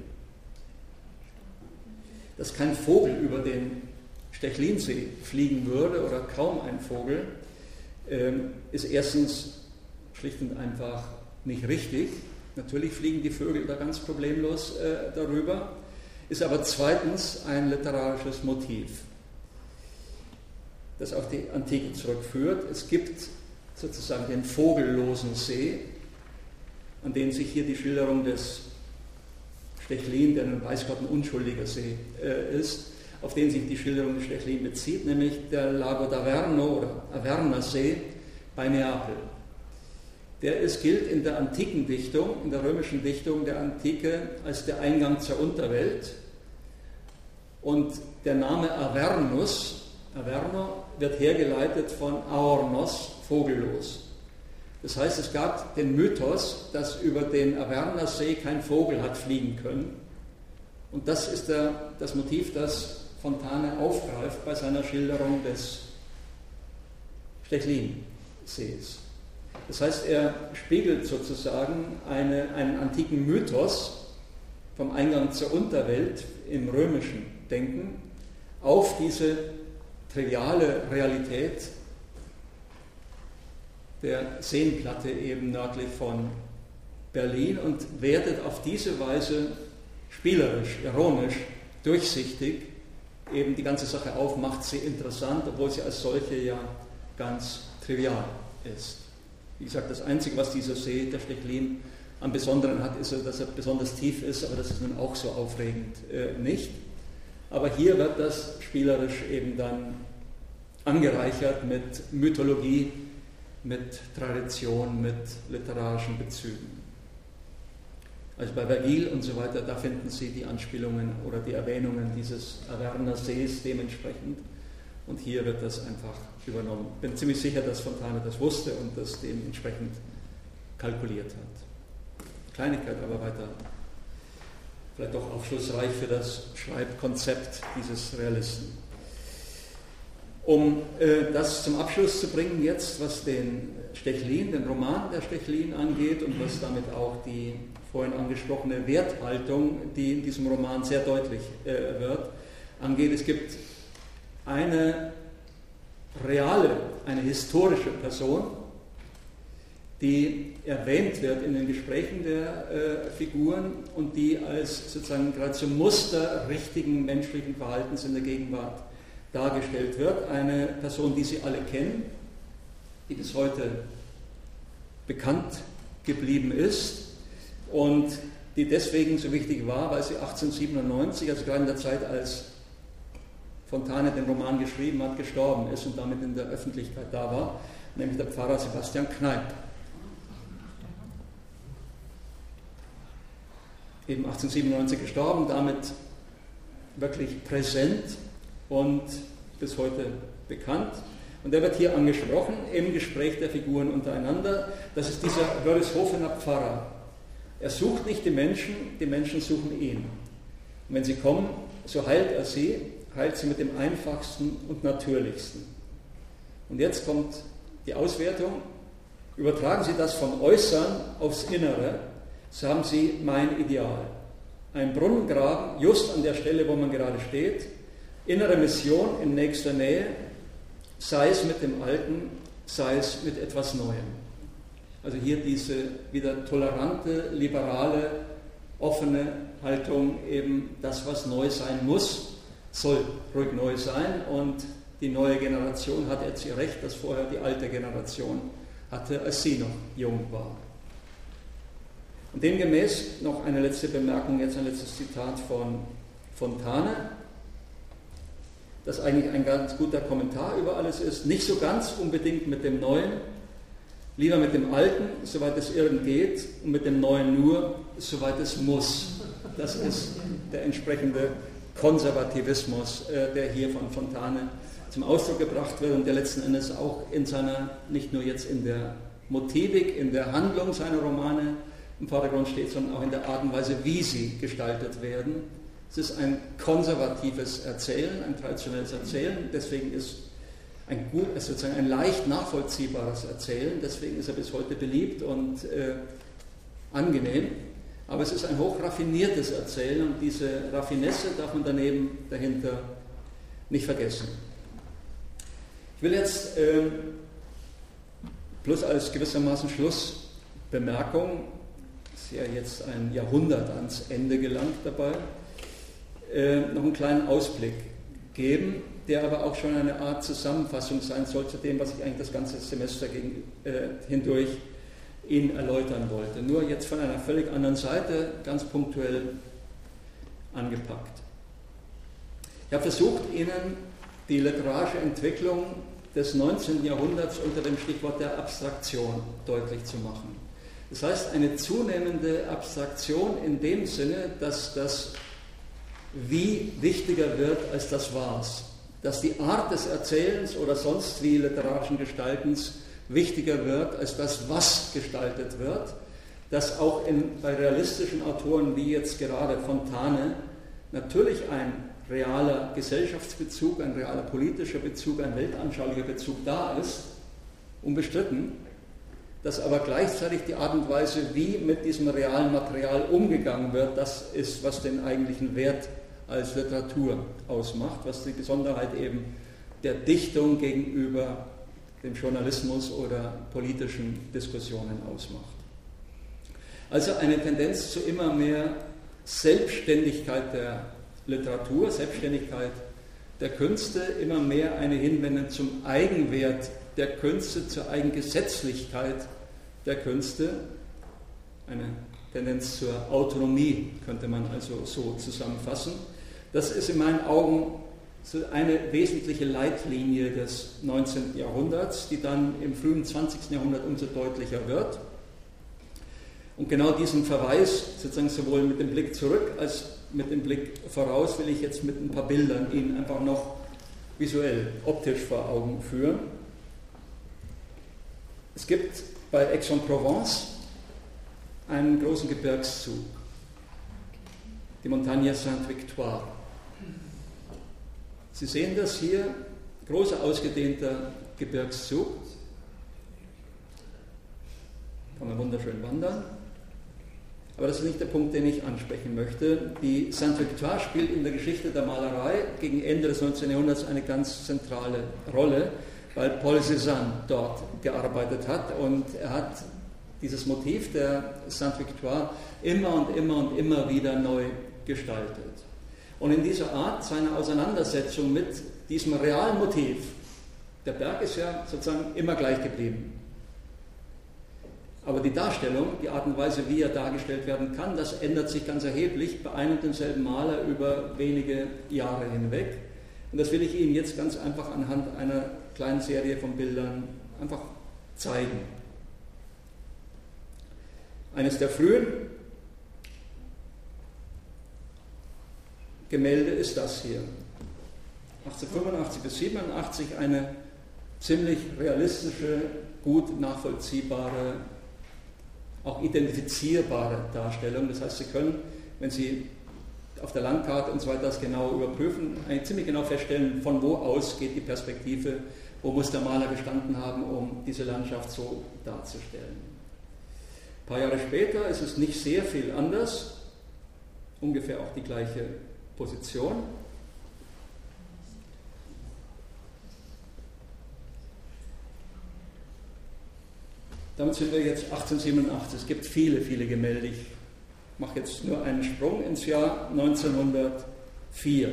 Dass kein Vogel über den Stechlinsee fliegen würde, oder kaum ein Vogel, ist erstens schlicht und einfach nicht richtig. Natürlich fliegen die Vögel da ganz problemlos darüber, ist aber zweitens ein literarisches Motiv, das auf die Antike zurückführt. Es gibt sozusagen den vogellosen See, an den sich hier die Schilderung des Stechlin, der nun weiß Gott ein unschuldiger See ist, auf den sich die Schilderung des Stechlin bezieht, nämlich der Lago d'Averno oder Averna-See bei Neapel. Gilt in der antiken Dichtung, in der römischen Dichtung der Antike, als der Eingang zur Unterwelt. Und der Name Avernus, Averno, wird hergeleitet von Aornos, vogellos. Das heißt, es gab den Mythos, dass über den Averna-See kein Vogel hat fliegen können. Und das ist das Motiv, das Fontane aufgreift bei seiner Schilderung des Stechlin-Sees. Das heißt, er spiegelt sozusagen einen antiken Mythos vom Eingang zur Unterwelt im römischen Denken auf diese triviale Realität der Seenplatte eben nördlich von Berlin und wertet auf diese Weise spielerisch, ironisch, durchsichtig eben die ganze Sache auf, macht sie interessant, obwohl sie als solche ja ganz trivial ist. Wie gesagt, das Einzige, was dieser See, der Stechlin, am Besonderen hat, ist, dass er besonders tief ist, aber das ist nun auch so aufregend nicht. Aber hier wird das spielerisch eben dann angereichert mit Mythologie, mit Tradition, mit literarischen Bezügen. Also bei Vergil und so weiter, da finden Sie die Anspielungen oder die Erwähnungen dieses Averner Sees dementsprechend. Und hier wird das einfach übernommen. Ich bin ziemlich sicher, dass Fontane das wusste und das dementsprechend kalkuliert hat. Kleinigkeit, aber weiter vielleicht doch aufschlussreich für das Schreibkonzept dieses Realisten. Um das zum Abschluss zu bringen jetzt, was den Stechlin, den Roman der Stechlin angeht und was damit auch die vorhin angesprochene Werthaltung, die in diesem Roman sehr deutlich wird, angeht. Es gibt eine reale, eine historische Person, die erwähnt wird in den Gesprächen der Figuren und die als sozusagen gerade zum Muster richtigen menschlichen Verhaltens in der Gegenwart dargestellt wird. Eine Person, die Sie alle kennen, die bis heute bekannt geblieben ist und die deswegen so wichtig war, weil sie 1897, also gerade in der Zeit, als Fontane den Roman geschrieben hat, gestorben ist und damit in der Öffentlichkeit da war, nämlich der Pfarrer Sebastian Kneipp. Eben 1897 gestorben, damit wirklich präsent und bis heute bekannt. Und er wird hier angesprochen im Gespräch der Figuren untereinander. Das ist dieser Wörishoferer Pfarrer. Er sucht nicht die Menschen suchen ihn. Und wenn sie kommen, so heilt er sie, heilt sie mit dem Einfachsten und Natürlichsten. Und jetzt kommt die Auswertung. Übertragen Sie das vom Äußeren aufs Innere, so haben Sie mein Ideal. Ein Brunnen graben, just an der Stelle, wo man gerade steht, innere Mission in nächster Nähe, sei es mit dem Alten, sei es mit etwas Neuem. Also hier diese wieder tolerante, liberale, offene Haltung, eben das, was neu sein muss, soll ruhig neu sein und die neue Generation hat jetzt ihr Recht, das vorher die alte Generation hatte, als sie noch jung war. Und demgemäß noch eine letzte Bemerkung, jetzt ein letztes Zitat von Fontane, das eigentlich ein ganz guter Kommentar über alles ist, nicht so ganz unbedingt mit dem Neuen, lieber mit dem Alten, soweit es irgend geht, und mit dem Neuen nur, soweit es muss. Das ist der entsprechende Konservativismus, der hier von Fontane zum Ausdruck gebracht wird und der letzten Endes auch in seiner, nicht nur jetzt in der Motivik in der Handlung seiner Romane im Vordergrund steht, sondern auch in der Art und Weise, wie sie gestaltet werden. Es ist ein konservatives Erzählen, ein traditionelles Erzählen, deswegen ist sozusagen ein leicht nachvollziehbares Erzählen, deswegen ist er bis heute beliebt und angenehm, aber es ist ein hochraffiniertes Erzählen und diese Raffinesse darf man dahinter nicht vergessen. Ich will jetzt bloß als gewissermaßen Schlussbemerkung, ist ja jetzt ein Jahrhundert ans Ende gelangt dabei, noch einen kleinen Ausblick geben, der aber auch schon eine Art Zusammenfassung sein soll zu dem, was ich eigentlich das ganze Semester hindurch Ihnen erläutern wollte. Nur jetzt von einer völlig anderen Seite, ganz punktuell angepackt. Ich habe versucht, Ihnen die literarische Entwicklung des 19. Jahrhunderts unter dem Stichwort der Abstraktion deutlich zu machen. Das heißt, eine zunehmende Abstraktion in dem Sinne, dass das Wie wichtiger wird als das Was. Dass die Art des Erzählens oder sonst wie literarischen Gestaltens wichtiger wird als das, was gestaltet wird. Dass auch bei realistischen Autoren wie jetzt gerade Fontane natürlich ein realer Gesellschaftsbezug, ein realer politischer Bezug, ein weltanschaulicher Bezug da ist, unbestritten, dass aber gleichzeitig die Art und Weise, wie mit diesem realen Material umgegangen wird, das ist, was den eigentlichen Wert als Literatur ausmacht, was die Besonderheit eben der Dichtung gegenüber dem Journalismus oder politischen Diskussionen ausmacht. Also eine Tendenz zu immer mehr Selbstständigkeit der Literatur, Selbstständigkeit der Künste, immer mehr eine Hinwendung zum Eigenwert der Künste, zur Eigengesetzlichkeit der Künste, eine Tendenz zur Autonomie, könnte man also so zusammenfassen. Das ist in meinen Augen eine wesentliche Leitlinie des 19. Jahrhunderts, die dann im frühen 20. Jahrhundert umso deutlicher wird. Und genau diesen Verweis, sozusagen sowohl mit dem Blick zurück als mit dem Blick voraus, will ich jetzt mit ein paar Bildern Ihnen einfach noch visuell, optisch vor Augen führen. Es gibt bei Aix-en-Provence einen großen Gebirgszug, die Montagne Sainte-Victoire. Sie sehen das hier, großer ausgedehnter Gebirgszug, kann man wunderschön wandern, aber das ist nicht der Punkt, den ich ansprechen möchte. Die Sainte-Victoire spielt in der Geschichte der Malerei gegen Ende des 19. Jahrhunderts eine ganz zentrale Rolle, weil Paul Cézanne dort gearbeitet hat und er hat dieses Motiv der Sainte-Victoire immer und immer und immer wieder neu gestaltet. Und in dieser Art seiner Auseinandersetzung mit diesem realen Motiv, der Berg ist ja sozusagen immer gleich geblieben. Aber die Darstellung, die Art und Weise, wie er dargestellt werden kann, das ändert sich ganz erheblich bei einem und demselben Maler über wenige Jahre hinweg. Und das will ich Ihnen jetzt ganz einfach anhand einer kleinen Serie von Bildern einfach zeigen. Eines der frühen Gemälde ist das hier. 1885 bis 87 eine ziemlich realistische, gut nachvollziehbare, auch identifizierbare Darstellung. Das heißt, Sie können, wenn Sie auf der Landkarte und so weiter das genau überprüfen, eigentlich ziemlich genau feststellen, von wo aus geht die Perspektive, wo muss der Maler gestanden haben, um diese Landschaft so darzustellen. Ein paar Jahre später ist es nicht sehr viel anders, ungefähr auch die gleiche Position. Damit sind wir jetzt 1887. Es gibt viele, viele Gemälde. Ich mache jetzt nur einen Sprung ins Jahr 1904.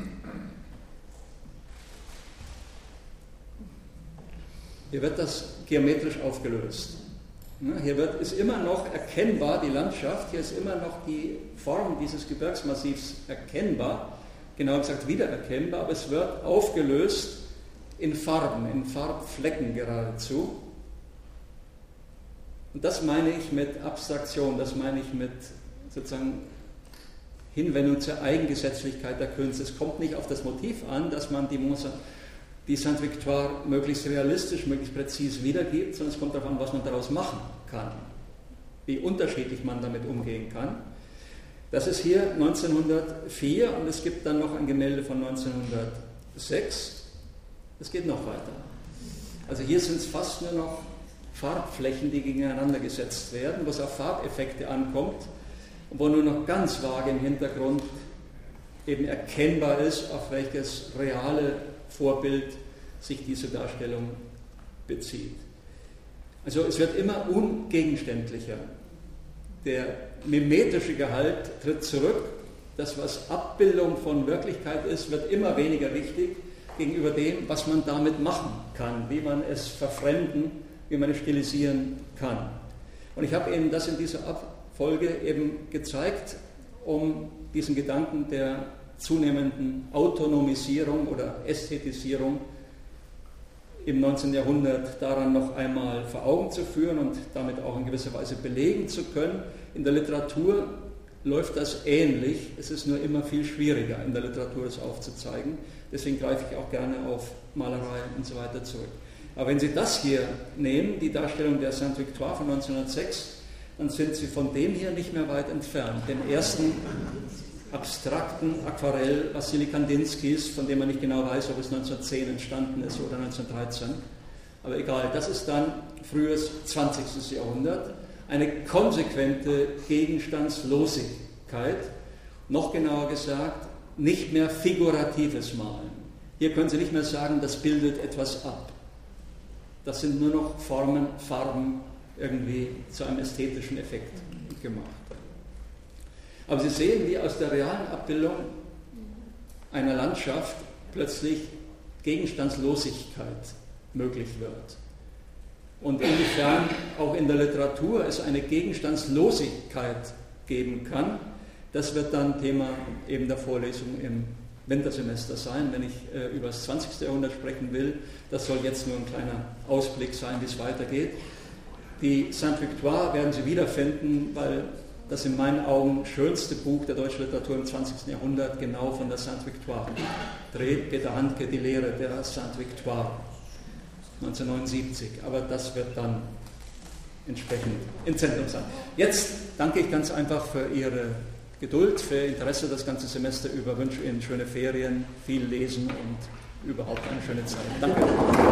Hier wird das geometrisch aufgelöst. Hier ist immer noch erkennbar die Landschaft, hier ist immer noch die Form dieses Gebirgsmassivs erkennbar, genauer gesagt wiedererkennbar, aber es wird aufgelöst in Farben, in Farbflecken geradezu. Und das meine ich mit Abstraktion, das meine ich mit sozusagen Hinwendung zur Eigengesetzlichkeit der Künste. Es kommt nicht auf das Motiv an, dass man die die Saint-Victoire möglichst realistisch, möglichst präzise wiedergibt, sondern es kommt darauf an, was man daraus machen kann, wie unterschiedlich man damit umgehen kann. Das ist hier 1904 und es gibt dann noch ein Gemälde von 1906. Es geht noch weiter. Also hier sind es fast nur noch Farbflächen, die gegeneinander gesetzt werden, wo es auf Farbeffekte ankommt und wo nur noch ganz vage im Hintergrund eben erkennbar ist, auf welches reale Vorbild sich diese Darstellung bezieht. Also es wird immer ungegenständlicher. Der mimetische Gehalt tritt zurück. Das, was Abbildung von Wirklichkeit ist, wird immer weniger wichtig gegenüber dem, was man damit machen kann, wie man es verfremden, wie man es stilisieren kann. Und ich habe Ihnen das in dieser Abfolge eben gezeigt, um diesen Gedanken der zunehmenden Autonomisierung oder Ästhetisierung im 19. Jahrhundert daran noch einmal vor Augen zu führen und damit auch in gewisser Weise belegen zu können. In der Literatur läuft das ähnlich, es ist nur immer viel schwieriger, in der Literatur es aufzuzeigen. Deswegen greife ich auch gerne auf Malerei und so weiter zurück. Aber wenn Sie das hier nehmen, die Darstellung der Saint-Victoire von 1906, dann sind Sie von dem hier nicht mehr weit entfernt. Dem ersten abstrakten Aquarell Wassily Kandinskis, von dem man nicht genau weiß, ob es 1910 entstanden ist oder 1913. Aber egal, das ist dann frühes 20. Jahrhundert. Eine konsequente Gegenstandslosigkeit, noch genauer gesagt, nicht mehr figuratives Malen. Hier können Sie nicht mehr sagen, das bildet etwas ab. Das sind nur noch Formen, Farben irgendwie zu einem ästhetischen Effekt gemacht. Aber Sie sehen, wie aus der realen Abbildung einer Landschaft plötzlich Gegenstandslosigkeit möglich wird. Und inwiefern auch in der Literatur es eine Gegenstandslosigkeit geben kann, das wird dann Thema eben der Vorlesung im Wintersemester sein, wenn ich über das 20. Jahrhundert sprechen will. Das soll jetzt nur ein kleiner Ausblick sein, wie es weitergeht. Die Saint-Victoire werden Sie wiederfinden, weil das in meinen Augen schönste Buch der deutschen Literatur im 20. Jahrhundert genau von der Saint-Victoire dreht. Peter Handke, die Lehre der Saint-Victoire, 1979. Aber das wird dann entsprechend im Zentrum sein. Jetzt danke ich ganz einfach für Ihre Geduld, für Ihr Interesse das ganze Semester über. Wünsche Ihnen schöne Ferien, viel Lesen und überhaupt eine schöne Zeit. Danke.